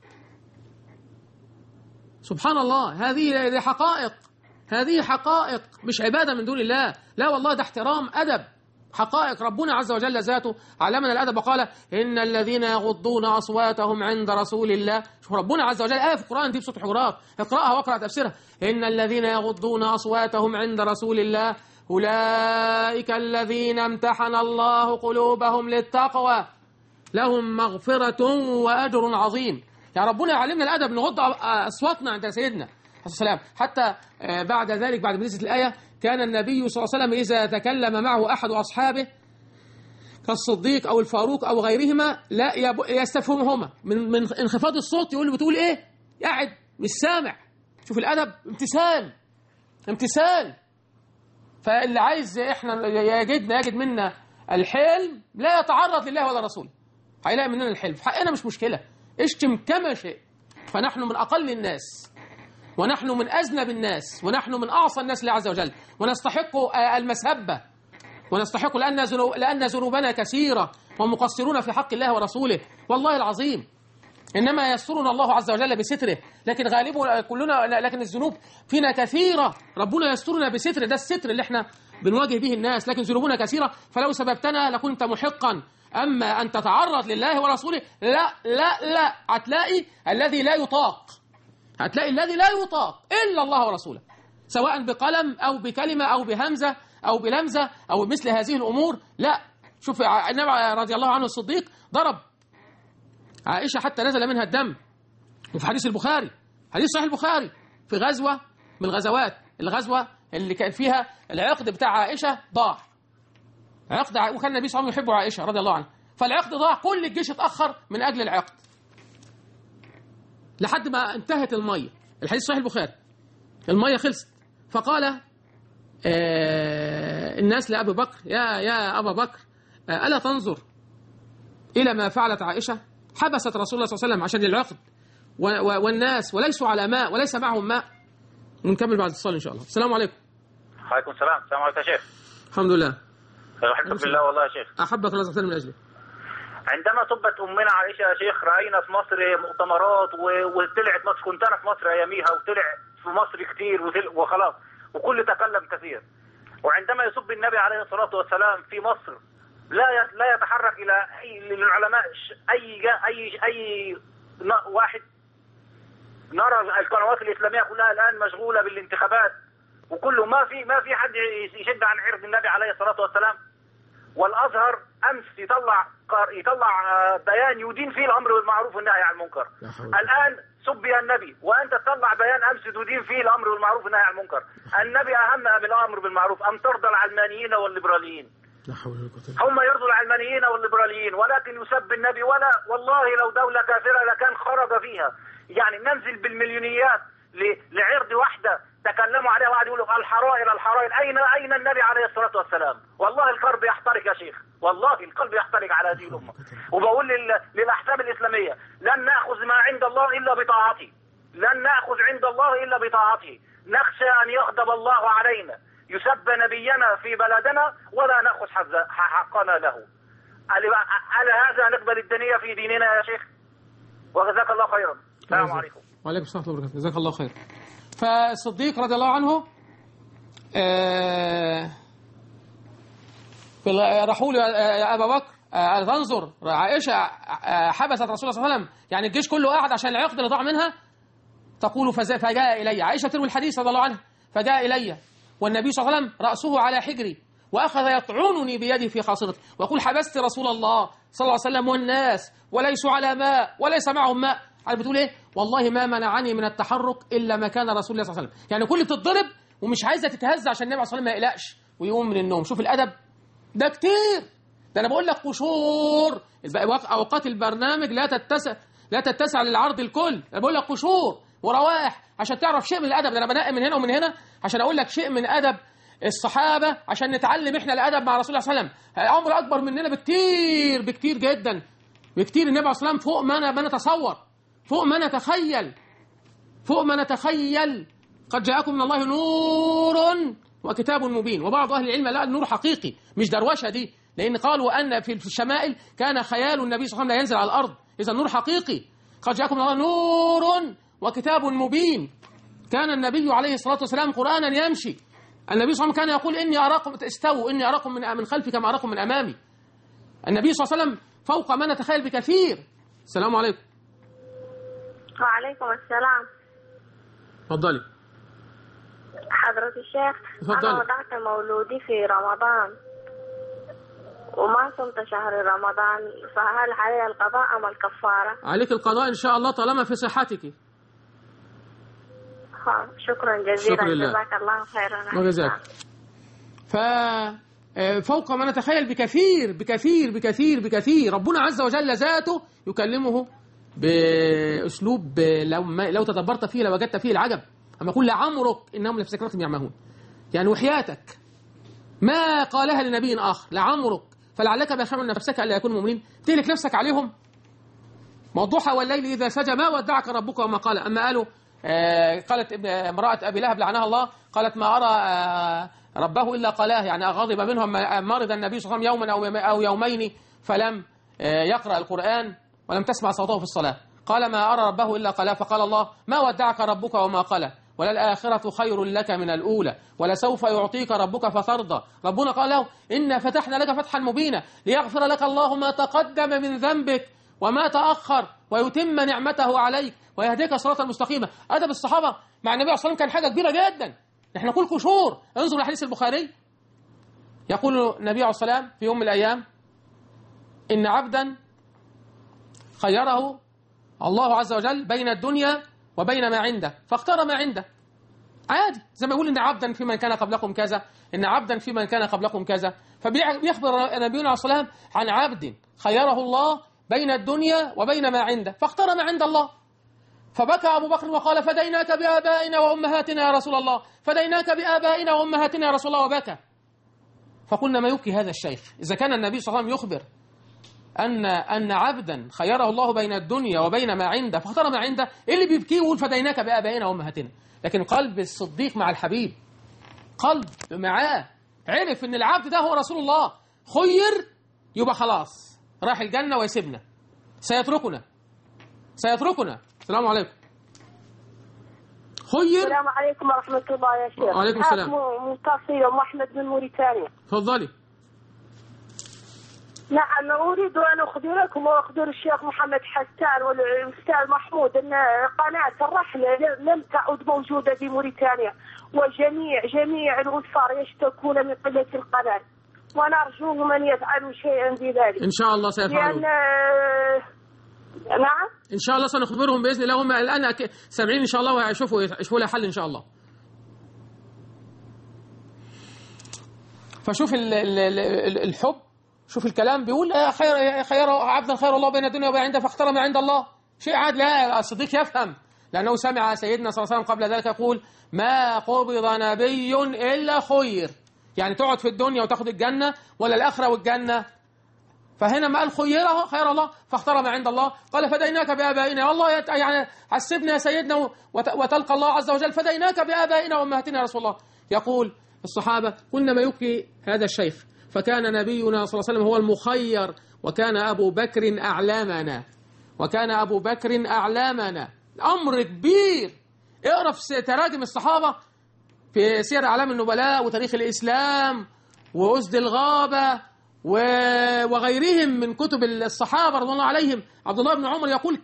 سبحان الله، هذه حقائق، هذه حقائق، مش عبادة من دون الله، لا والله، ده احترام أدب، حقائق. ربنا عز وجل ذاته علمنا الأدب وقال: إن الذين يغضون أصواتهم عند رسول الله. شوف ربنا عز وجل آية في القرآن دي بسورة الحجرات، اقرأها واقرأ تفسيرها: إن الذين يغضون أصواتهم عند رسول الله أولئك الذين امتحن الله قلوبهم للتقوى لهم مغفرة وأجر عظيم. يعني ربنا يعلمنا الأدب، نغض أصواتنا عند سيدنا السلام. حتى بعد ذلك بعد ما نزلت الآية كان النبي صلى الله عليه وسلم إذا تكلم معه أحد أصحابه كالصديق أو الفاروق أو غيرهما لا يستفهمهما من انخفاض الصوت، يقول له بتقول إيه؟ قاعد مش سامع. شوف الأدب، امتثال، امتثال. فاللي عايز احنا يجد منا الحلم لا يتعرض لله ولا رسوله، هيلاقي مننا الحلم في حقنا، مش مشكلة، اشتم كما شئت. فنحن من أقل الناس، ونحن من أذنب الناس، ونحن من أعصى الناس لله عز وجل، ونستحق المسبة، ونستحق لأن ذنوبنا كثيرة ومقصرون في حق الله ورسوله والله العظيم. إنما يسترنا الله عز وجل بستره، لكن غالبه كلنا، لكن الذنوب فينا كثيرة، ربنا يسترنا بستره، ده الستر اللي احنا بنواجه به الناس، لكن ذنوبنا كثيرة، فلو سببتنا لكنت محقا. أما أن تتعرض لله ورسوله لا لا لا، هتلاقي الذي لا يطاق، هتلاقي الذي لا يطاق إلا الله ورسوله، سواء بقلم أو بكلمة أو بهمزة أو بلمزة أو مثل هذه الأمور. لا، شوف النبي رضي الله عنه الصديق ضرب عائشة حتى نزل منها الدم، وفي حديث البخاري، حديث صحيح البخاري، في غزوة من الغزوات، الغزوة اللي كان فيها العقد بتاع عائشة ضاع، عقد، وكان النبي صلى الله عليه وسلم يحب عائشة رضي الله عنها، فالعقد ضاع، كل الجيش اتأخر من أجل العقد لحد ما انتهت المية، الحديث صحيح البخاري، المية خلصت، فقال الناس لأبي بكر: يا أبا بكر، ألا تنظر إلى ما فعلت عائشة؟ حبست رسول الله صلى الله عليه وسلم عشان العقد والناس وليسوا على ماء وليس معهم ماء. ونكمل بعد الاتصال إن شاء الله. السلام عليكم. وعليكم السلام. السلام عليكم يا شيخ. الحمد لله. أحبك بالله والله يا شيخ. أحبك الله من أجله. عندما طبت أمنا عائشة يا شيخ رأينا في مصر مؤتمرات وطلعت مصر، كنت أنا في مصر أياميها وطلع في مصر كتير وخلاص وكل تكلم كثير. وعندما يسب النبي عليه الصلاة والسلام في مصر لا يتحرك إلى للعلماء أي واحد. نرى القنوات الإسلامية كلها الآن مشغولة بالانتخابات وكله ما في حد يشد عن عرض النبي عليه الصلاة والسلام. والأزهر أمس يطلع بيان يدين فيه الأمر بالمعروف والنهي عن المنكر. الآن سبي النبي وأنت تطلع بيان أمس تدين فيه الأمر بالمعروف والنهي عن المنكر. النبي أهم من الأمر بالمعروف. أم ترضى العلمانيين والليبراليين؟ هم يرضوا العلمانيين والليبراليين ولكن يسب النبي. ولا والله لو دولة كافرة لكان خرج فيها. يعني ننزل بالمليونيات لعرض واحدة تكلموا عليها وقعدوا يقولوا الحرائر أين النبي عليه الصلاة والسلام؟ والله القلب يحترق يا شيخ، والله القلب يحترق على هذه الأمة. وبقول للأحزاب الإسلامية لن نأخذ ما عند الله إلا بطاعته، لن نأخذ عند الله إلا بطاعته. نخشى أن يغضب الله علينا يسب نبينا في بلدنا ولا نأخذ حقنا له. على هذا نقبل الدنيا في ديننا يا شيخ؟ وجزاك الله خيرا. السلام عليكم. وعليكم السلام ورحمة الله وبركاته. جزاك الله خير. فالصديق رضي الله عنه راحوا يا أبا بكر تنظر عائشة حبست رسول الله صلى الله عليه وسلم، يعني الجيش كله قاعد عشان العقد اللي ضاع منها. تقول فجاء إلي عائشة تروي الحديث رضي الله عنها، فجاء إلي والنبي صلى الله عليه وسلم رأسه على حجري وأخذ يطعنني بيدي في خاصرتي ويقول حبست رسول الله صلى الله عليه وسلم والناس وليسوا على ماء وليس معهم ماء. عارف بتقول ايه؟ والله ما منعني من التحرك الا مكان رسول الله صلى الله عليه وسلم. يعني كل بتتضرب ومش عايزه تتهز عشان النبي صلى الله عليه وسلم ما يقلقش ويقوم من النوم. شوف الادب ده كتير. ده انا بقول لك قشور اوقات البرنامج لا تتسع للعرض الكل. انا بقول لك قشور وروائح عشان تعرف شيء من الادب. ده انا بنقي من هنا ومن هنا عشان اقول لك شيء من ادب الصحابه عشان نتعلم احنا الادب مع رسول الله صلى الله عليه وسلم. امر اكبر مننا بكتير جدا، بكتير. النبي صلى الله عليه وسلم فوق ما نتصور، فوق ما نتخيل. قد جاءكم من الله نور وكتاب مبين. وبعض أهل العلم لا، النور حقيقي مش دروشة دي، لأن قالوا أن في الشمائل كان خيال النبي صلى الله عليه وسلم لا ينزل على الأرض. إذا النور حقيقي. قد جاءكم من الله نور وكتاب مبين. كان النبي عليه الصلاة والسلام قرآنا يمشي. النبي صلى الله عليه وسلم كان يقول إني أراكم استووا إني أراكم من خلفي كما أراكم من أمامي. النبي صلى الله عليه وسلم فوق ما نتخيل بكثير. السلام عليكم. وعليكم السلام. اتفضلي. حضرة الشيخ، أنا وضعت مولودي في رمضان وما صمت شهر رمضان، فهل علي القضاء أم الكفارة؟ عليك القضاء إن شاء الله طالما في صحتك. شكرا جزيلا. شكرا لله. جزاك الله خيرا. وجزاك. فوق ما نتخيل بكثير. ربنا عز وجل ذاته يكلمه بأسلوب لو تدبرت فيه لوجدت فيه العجب. أما يقول لعمرك إنهم لفي سكرتهم يعمهون، يعني وحياتك ما قالها لنبي آخر. لعمرك فلعلك باخع نفسك ألا يكونوا مؤمنين. تهلك نفسك عليهم. والضحى والليل إذا سجى ما ودعك ربك وما قال. أما قالوا قالت امرأة أبي لهب لعنها الله، قالت ما أرى ربه إلا قلاه، يعني غضب منهم. مرض النبي صلى الله عليه وسلم يوما أو يومين فلم يقرأ القرآن ولم تسمع صوته في الصلاة. قال ما أرى ربه إلا قلاه، فقال الله ما ودعك ربك وما قلى وللآخرة خير لك من الأولى ولسوف يعطيك ربك فترضى. ربنا قال له إنا فتحنا لك فتحا مبينا ليغفر لك الله ما تقدم من ذنبك وما تأخر ويتم نعمته عليك ويهديك صراطا مستقيما. أدب الصحابة مع النبي صلى الله عليه وسلم كان حاجة كبيرة جدا. نحن نقول قشور. انظروا الحديث البخاري، يقول النبي عليه الصلاة والسلام في يوم من الأيام إن عبدا خيره الله عز وجل بين الدنيا وبين ما عنده فاختار ما عنده. عادي، زي ما يقول إن عبدا في من كان قبلكم كذا، إن عبدا في من كان قبلكم كذا. فبيخبر نبينا عليه الصلاة والسلام عن عبد خيره الله بين الدنيا وبين ما عنده فاختار ما عند الله. فبكى أبو بكر وقال فديناك بآبائنا وأمهاتنا يا رسول الله، فديناك بآبائنا وأمهاتنا يا رسول الله، وبكى. فقلنا ما يبكي هذا الشيخ إذا كان النبي صلى الله عليه وسلم يخبر أن عبدا خيره الله بين الدنيا وبين ما عنده فاختار ما عنده، إيه اللي بيبكيه ويقول فديناك بآبائنا وأمهاتنا؟ لكن قلب الصديق مع الحبيب، قلب معاه، عرف إن العبد ده هو رسول الله، خير يبقى خلاص راح الجنة ويسيبنا، سيتركنا. السلام عليكم. خير. السلام عليكم ورحمة الله يا شيخ. وعليكم السلام. متصل أم أحمد من موريتانيا. تفضلي. نعم، أريد أن أخبركم وأخبر الشيخ محمد حسان والأستاذ محمود أن قناة الرحلة لم تعد موجودة في موريتانيا، وجميع الغفار يشتكون من قلة القناة، ونرجوهم أن يفعلوا شيئا في ذلك. إن شاء الله سيفعلون. نعم إن شاء الله سنخبرهم بإذن الله، هم الآن سامعين إن شاء الله ويشوفوا لها حل إن شاء الله. فشوف الحب، شوف الكلام بيقول خير عبدا خير الله بين الدنيا وبين عنده فاختار ما عند الله، شيء عاد. لا، الصديق يفهم لأنه سمع سيدنا صلى الله عليه وسلم قبل ذلك يقول ما قبض نبي إلا خير، يعني تقعد في الدنيا وتاخد الجنة ولا الآخرة والجنة؟ فهنا ما قال خير الله فاختار ما عند الله، قال فديناك بآبائنا، والله يعني حسبنا يا سيدنا وتلقى الله عز وجل فديناك بآبائنا وأمهاتنا يا رسول الله. يقول الصحابة كنا ما يبكي هذا الشيخ، فكان نبينا صلى الله عليه وسلم هو المخير، وكان أبو بكر أعلامنا. أمر كبير. اقرأ في تراجم الصحابة في سير أعلام النبلاء وتاريخ الإسلام وأسد الغابة وغيرهم من كتب الصحابة رضي الله عليهم. عبد الله بن عمر يقول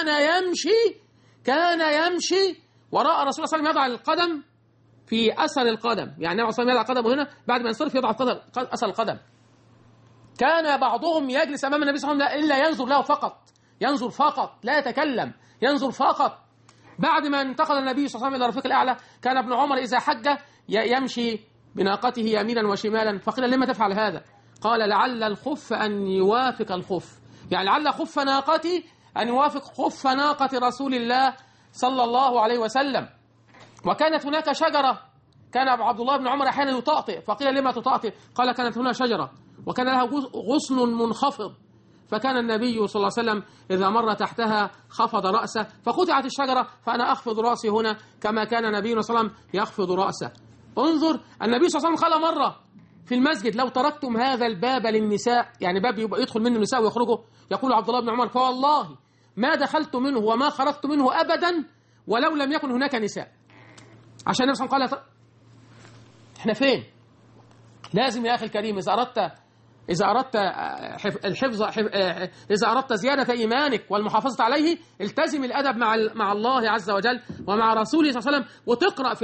كان يمشي وراء الرسول صلى الله عليه وسلم يضع القدم في أثر القدم، يعني النبي صلى الله عليه وسلم يضع قدمه هنا بعد ما ينصرف يضع أثر القدم. كان بعضهم يجلس أمام النبي صلى الله عليه وسلم إلا ينظر فقط لا يتكلم، ينظر فقط. بعد ما انتقل النبي صلى الله عليه وسلم إلى الرفيق الأعلى كان ابن عمر إذا حج يمشي بناقته يمينا وشمالا، فقيل لما تفعل هذا؟ قال لعل الخف أن يوافق الخف، يعني لعل خف ناقتي أن يوافق خف ناقة رسول الله صلى الله عليه وسلم. وكانت هناك شجرة كان عبد الله بن عمر أحيانا يطأطئ، فقيل لما تطأطئ؟ قال كانت هنا شجرة وكان لها غصن منخفض، فكان النبي صلى الله عليه وسلم إذا مر تحتها خفض رأسه، فقطعت الشجرة فأنا أخفض رأسي هنا كما كان نبينا صلى الله عليه وسلم يخفض رأسه. انظر النبي صلى الله عليه وسلم قال مرة في المسجد لو تركتم هذا الباب للنساء، يعني باب يبقى يدخل منه النساء ويخرجوا، يقول عبد الله بن عمر فوالله ما دخلت منه وما خرجت منه أبدا ولو لم يكن هناك نساء. عشان النبي صلى الله عليه وسلم قال احنا فين؟ لازم يا أخي الكريم إذا أردت زيادة إيمانك والمحافظة عليه التزم الأدب مع الله عز وجل ومع رسوله صلى الله عليه وسلم، وتقرأ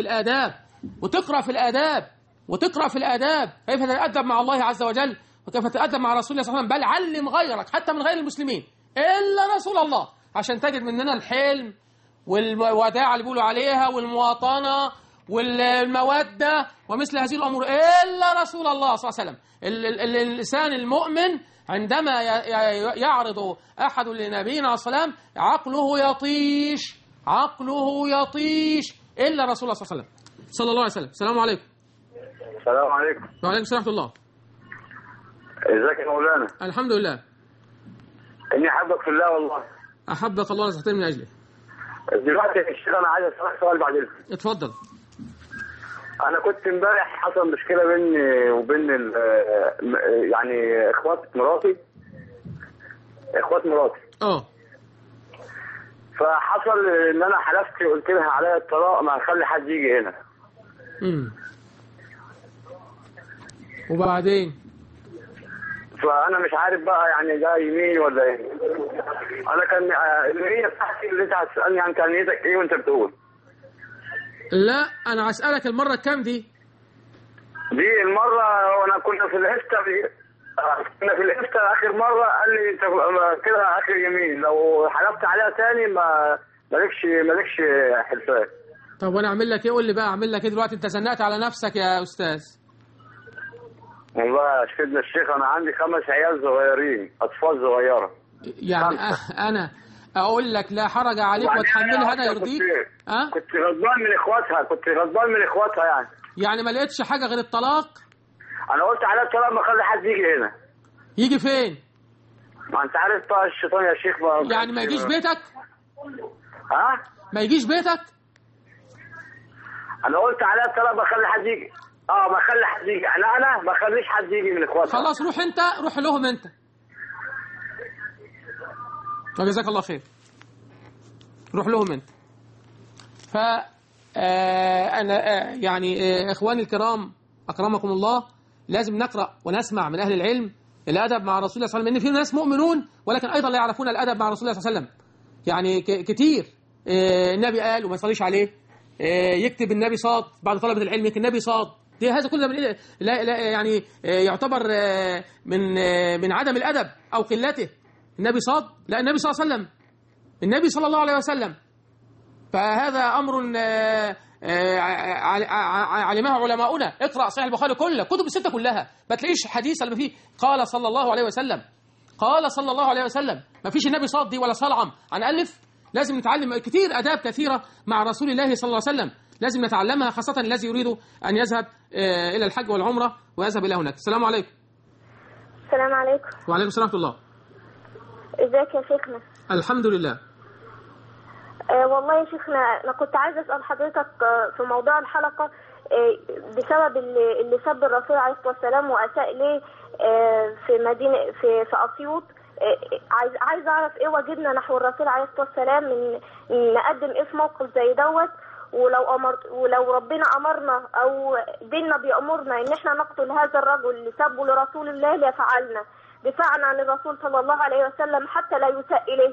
في الآداب كيف تتأدب مع الله عز وجل وكيف تتأدب مع رسول الله صلى الله عليه وسلم، بل علم غيرك حتى من غير المسلمين إلا رسول الله، عشان تجد مننا الحلم والوداع اللي بيقولوا عليها والمواطنة والمودة ومثل هذه الأمور إلا رسول الله صلى الله عليه وسلم. اللسان المؤمن عندما يعرض أحد لنبينا صلى الله عليه وسلم عقله يطيش إلا رسول الله صلى الله عليه وسلم صلى الله عليه وسلم. السلام عليكم. السلام عليكم. وعليكم السلام ورحمة الله. ازيك يا مولانا؟ الحمد لله. إني أحبك في الله والله. أحبك الله نستطيع من أجله. دلوقتي يا شيخ أنا عايز أسألك سؤال بعد إذنك. اتفضل. أنا كنت امبارح حصل مشكلة بيني وبين يعني إخوات مراتي. فحصل إن أنا حلفت قلت لها عليا الطلاق ما هخلي حد يجي هنا. وبعدين؟ فأنا مش عارف بقى يعني ده يمين ولا إيه. أنا كان النية بتاعتي اللي أنت هتسألني عن كان نيتك إيه وأنت بتقول. لا أنا هسألك المرة كام دي المرة وأنا كنا في الإفتاء آخر مرة قال لي أنت كده آخر يمين لو حلفت عليها تاني مالكش حلفان. طب وأنا أعمل لك إيه؟ قول لي بقى أعمل لك إيه دلوقتي؟ أنت زنقت على نفسك يا أستاذ. والله يا سيدنا الشيخ أنا عندي 5 عيال صغيرين أطفال صغيرة. يعني أنا أقول لك لا حرج عليك وتحملها أنا يرضيك. كنت غضبان من إخواتها يعني ما لقيتش حاجة غير الطلاق. أنا قلت على الطلاق ما خلي حد يجي هنا. يجي فين؟ ما انت عارف بقى الشيطان يا شيخ بقى. يعني ما يجيش بيتك؟ ها؟ ما يجيش بيتك؟ انا قلت عليها الطلاق بخلي حد يجي. بخلي حد يجي. انا ما خليش حد يجي من اخواتي. خلاص روح انت، روح لهم انت. وجزاك الله خير. روح لهم انت. ف انا يعني اخواني الكرام اكرمكم الله، لازم نقرا ونسمع من اهل العلم الادب مع رسول الله صلى الله عليه وسلم، لان في ناس مؤمنون ولكن ايضا لا يعرفون الادب مع رسول الله صلى الله عليه وسلم. يعني كتير النبي قال وما يصليش عليه، يكتب النبي صاد بعد طلبة العلم، يكتب النبي صاد، هذا كله لا يعني يعتبر من عدم الادب او قلته. النبي صاد؟ لا، النبي صلى الله عليه وسلم، النبي صلى الله عليه وسلم. فهذا امر علمه علماؤنا. اقرا صحيح البخاري كله، كتب السته كلها، ما تلاقيش حديث اللي فيه قال صلى الله عليه وسلم، قال صلى الله عليه وسلم. ما فيش النبي صاد دي ولا صلعم عن الف. لازم نتعلم كتير اداب كثيره مع رسول الله صلى الله عليه وسلم، لازم نتعلمها، خاصه الذي يريد ان يذهب الى الحج والعمره ويذهب الى هناك. السلام عليكم. السلام عليكم. وعليكم السلام ورحمه الله. ازيك يا شيخنا؟ الحمد لله. والله يا شيخنا انا كنت عايزه اسال حضرتك في موضوع الحلقه، بسبب اللي سب الرسول عليه الصلاه والسلام واساء ليه في مدينه في اسيوط. عايز اعرف ايه واجبنا نحو الرسول عليه الصلاه والسلام، من نقدم ايه في موقف زي دوت، ولو ربنا امرنا او ديننا بيامرنا ان احنا نقتل هذا الرجل اللي سبه لرسول الله ليفعلنا دفاعا عن الرسول صلى الله عليه وسلم حتى لا يساء اليه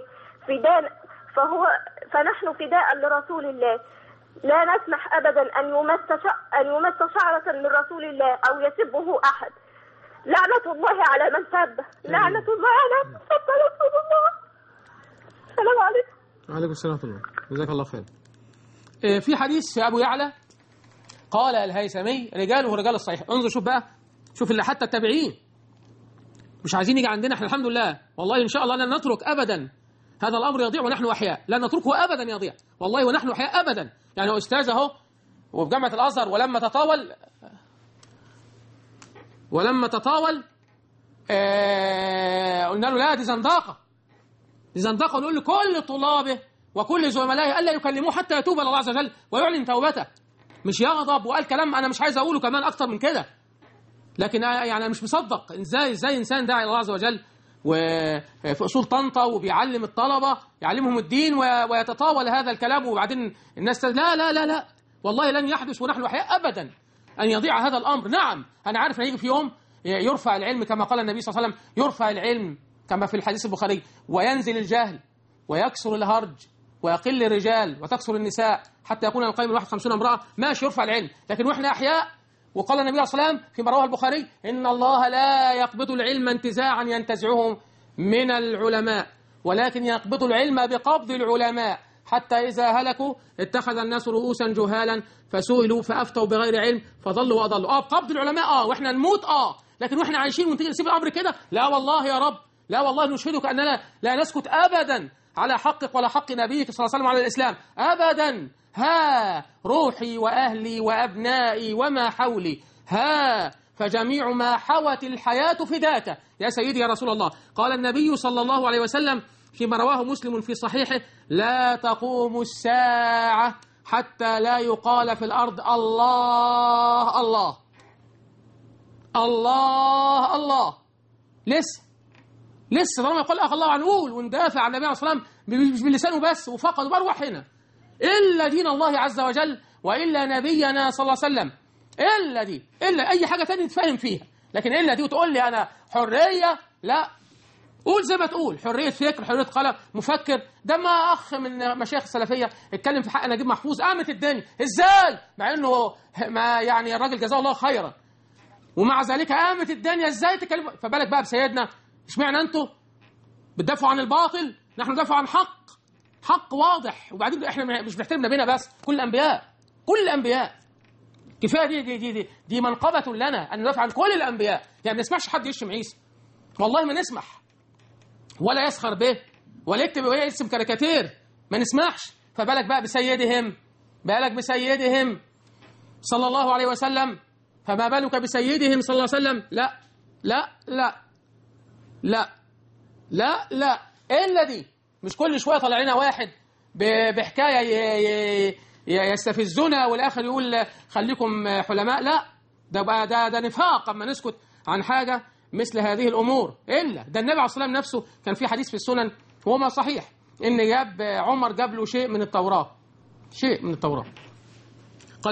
فنحن فداء لرسول الله، لا نسمح ابدا ان يمس شعرة من رسول الله او يسبه احد. لعنة الله على من سبه، لعنة الله على من سب رسول الله. السلام عليكم. وعليكم السلام ورحمة الله. جزاك الله خير. في حديث في أبو يعلى قال الهيثمي رجاله رجال الصحيح. انظر شوف بقى، شوف اللي حتى التابعين مش عايزين يجي عندنا احنا. الحمد لله والله إن شاء الله لن نترك أبدا هذا الأمر يضيع ونحن أحياء، لن نتركه أبدا يضيع والله ونحن أحياء أبدا. يعني هو أستاذ أهو وفي جامعة الأزهر، ولما تطاول قلنا له لا دي زندقة، دي زندقة، ونقول لكل طلابه وكل زملائه ألا يكلموه حتى يتوب إلى الله عز وجل ويعلن توبته. مش يغضب وقال كلام أنا مش عايز أقوله كمان أكتر من كده، لكن يعني أنا مش مصدق إزاي إنسان داعي إلى الله عز وجل وفي أصول طنطا وبيعلم الطلبة يعلمهم الدين ويتطاول هذا الكلام، وبعدين الناس لا لا لا لا والله لن يحدث ونحن أحياء أبدا أن يضيع هذا الأمر. نعم أنا عارف أن يجي في يوم يرفع العلم كما قال النبي صلى الله عليه وسلم، يرفع العلم كما في الحديث البخاري، وينزل الجهل ويكسر الهرج ويقل الرجال وتكسر النساء حتى يكون القيم الواحد 50 امرأة. ماشي يرفع العلم، لكن وإحنا أحياء. وقال النبي صلى الله عليه وسلم فيما رواه البخاري إن الله لا يقبض العلم انتزاعا ينتزعه من العلماء، ولكن يقبض العلم بقبض العلماء حتى إذا هلكوا اتخذ الناس رؤوسا جهالا فسئلوا فأفتوا بغير علم فضلوا وأضلوا. بقبض العلماء وإحنا نموت لكن وإحنا عايشين ونتيجة نسيب الأمر كده؟ لا والله يا رب، لا والله نشهدك أننا لا نسكت أبدا على حقك ولا حق نبيك صلى الله عليه وسلم على الإسلام أبدا. ها روحي وأهلي وأبنائي وما حولي، ها فجميع ما حوت الحياة فداك يا سيدي يا رسول الله. قال النبي صلى الله عليه وسلم فيما رواه مسلم في صحيحه لا تقوم الساعة حتى لا يقال في الأرض الله الله الله الله. لسه طالما يقول أخ الله عنقول وندافع عن النبي عليه الصلاة والسلام مش بلسانه بس، وفقط وبروح هنا إلا دين الله عز وجل وإلا نبينا صلى الله عليه وسلم، إلا أي حاجة تانية نتفاهم فيها، لكن إلا دي وتقول لي أنا حرية، لا قول زي ما تقول، حرية فكر، حرية قلم، مفكر. ده ما أخ من مشايخ السلفية اتكلم في حق نجيب محفوظ قامت الدنيا إزاي، مع إنه ما يعني الراجل جزاه الله خيرا، ومع ذلك قامت الدنيا إزاي تكلم. فبالك بقى بسيدنا، اشمعنى أنتوا بتدافعوا عن الباطل، نحن ندافع عن حق واضح. وبعدين احنا مش بنحترم نبينا بس، كل الأنبياء كفايه دي منقبة لنا ان ندافع عن كل الانبياء. يعني ما نسمعش حد يشتم عيسى، والله ما نسمح، ولا يسخر به ولا يكتب اسم كاريكاتير، ما نسمحش. فبالك بقى بسيدهم صلى الله عليه وسلم، فما بالك بسيدهم صلى الله عليه وسلم. لا لا لا لا لا لا إلا دي. مش كل شوية طلعنا واحد بحكاية يستفزنا والآخر يقول خليكم حلماء. لا، ده بقى ده نفاق أما نسكت عن حاجة مثل هذه الأمور. إلا ده النبي عليه الصلاة والسلام نفسه كان في حديث في السنن وما صحيح إن عمر جاب له شيء من التوراة، شيء من التوراة، قال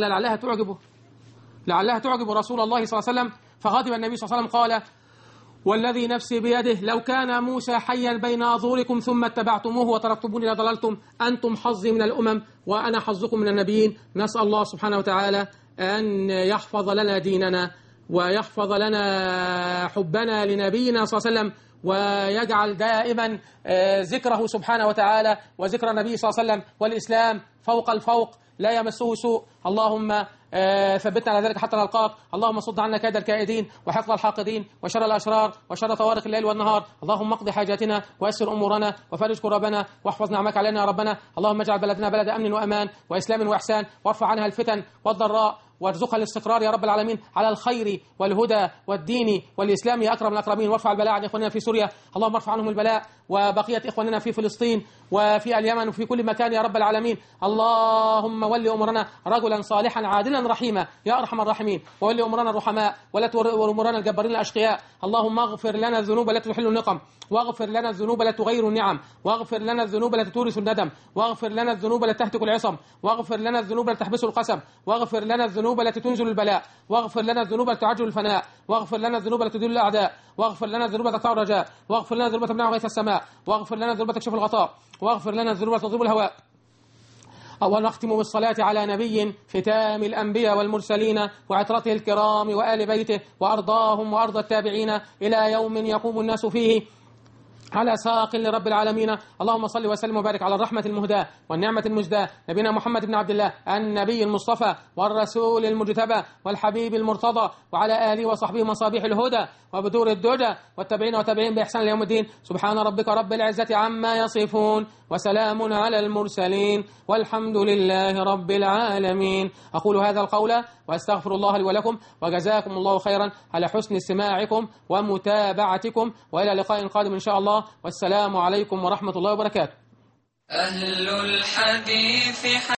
لعلها تعجب رسول الله صلى الله عليه وسلم، فغضب النبي صلى الله عليه وسلم قال والذي نفسي بيده لو كان موسى حيا بين أظهركم ثم اتبعتموه وتركتموني لضللتم، أنتم حظي من الأمم وأنا حظكم من النبيين. نسأل الله سبحانه وتعالى أن يحفظ لنا ديننا ويحفظ لنا حبنا لنبينا صلى الله عليه وسلم، ويجعل دائما ذكره سبحانه وتعالى وذكر النبي صلى الله عليه وسلم والإسلام فوق الفوق لا يمسه سوء. اللهم ثبتنا على ذلك حتى نلقاك. اللهم صد عنا كيد الكائدين وحقد الحاقدين وشر الأشرار وشر طوارق الليل والنهار. اللهم اقض حاجاتنا ويسر أمورنا وفرج كربنا واحفظ نعمك علينا يا ربنا. اللهم اجعل بلدنا بلد أمن وأمان وإسلام وإحسان، وارفع عنها الفتن والضراء وارزقها الاستقرار يا رب العالمين على الخير والهدى والدين والإسلام يا أكرم الأكرمين. وارفع البلاء عن إخواننا في سوريا، اللهم ارفع عنهم البلاء وبقية إخواننا في فلسطين وفي اليمن وفي كل مكان يا رب العالمين. اللهم ولي أمرنا رجلا صالحا عادلا رحيما يا أرحم الراحمين، وولي أمرنا الرحماء ولا تولي أمرنا الجبارين الأشقياء. اللهم اغفر لنا الذنوب التي تحل النقم، واغفر لنا الذنوب التي تغير النعم، واغفر لنا الذنوب التي تورث الندم، واغفر لنا الذنوب التي تهتك العصم، واغفر لنا الذنوب التي تحبس القسم، واغفر لنا الذنوب التي تنزل البلاء، واغفر لنا الذنوب التي تعجل الفناء، واغفر لنا الذنوب التي تدل الأعداء، واغفر لنا الذنوب التي تقطع الرجاء، واغفر لنا الذنوب التي تمنع غيث السماء، واغفر لنا الذنوب التي تكشف الغطاء، واغفر لنا الذنوب التي تضرب الهواء. ونختم بالصلاة على نبي ختام الأنبياء والمرسلين وعترته الكرام وآل بيته وأرضاهم وأرض التابعين إلى يوم يقوم الناس فيه على ساق لرب العالمين. اللهم صل وسلم وبارك على الرحمة المهداة والنعمة المجداة نبينا محمد بن عبد الله النبي المصطفى والرسول المجتبى والحبيب المرتضى، وعلى آله وصحبه مصابيح الهدى وبدور الدجى والتابعين وتابعين بإحسان ليوم الدين. سبحان ربك رب العزة عما يصفون وسلام على المرسلين والحمد لله رب العالمين. أقول هذا القول وأستغفر الله لي ولكم، وجزاكم الله خيرا على حسن استماعكم ومتابعتكم، وإلى لقاء قادم إن شاء الله، والسلام عليكم ورحمة الله وبركاته. أهل الحديث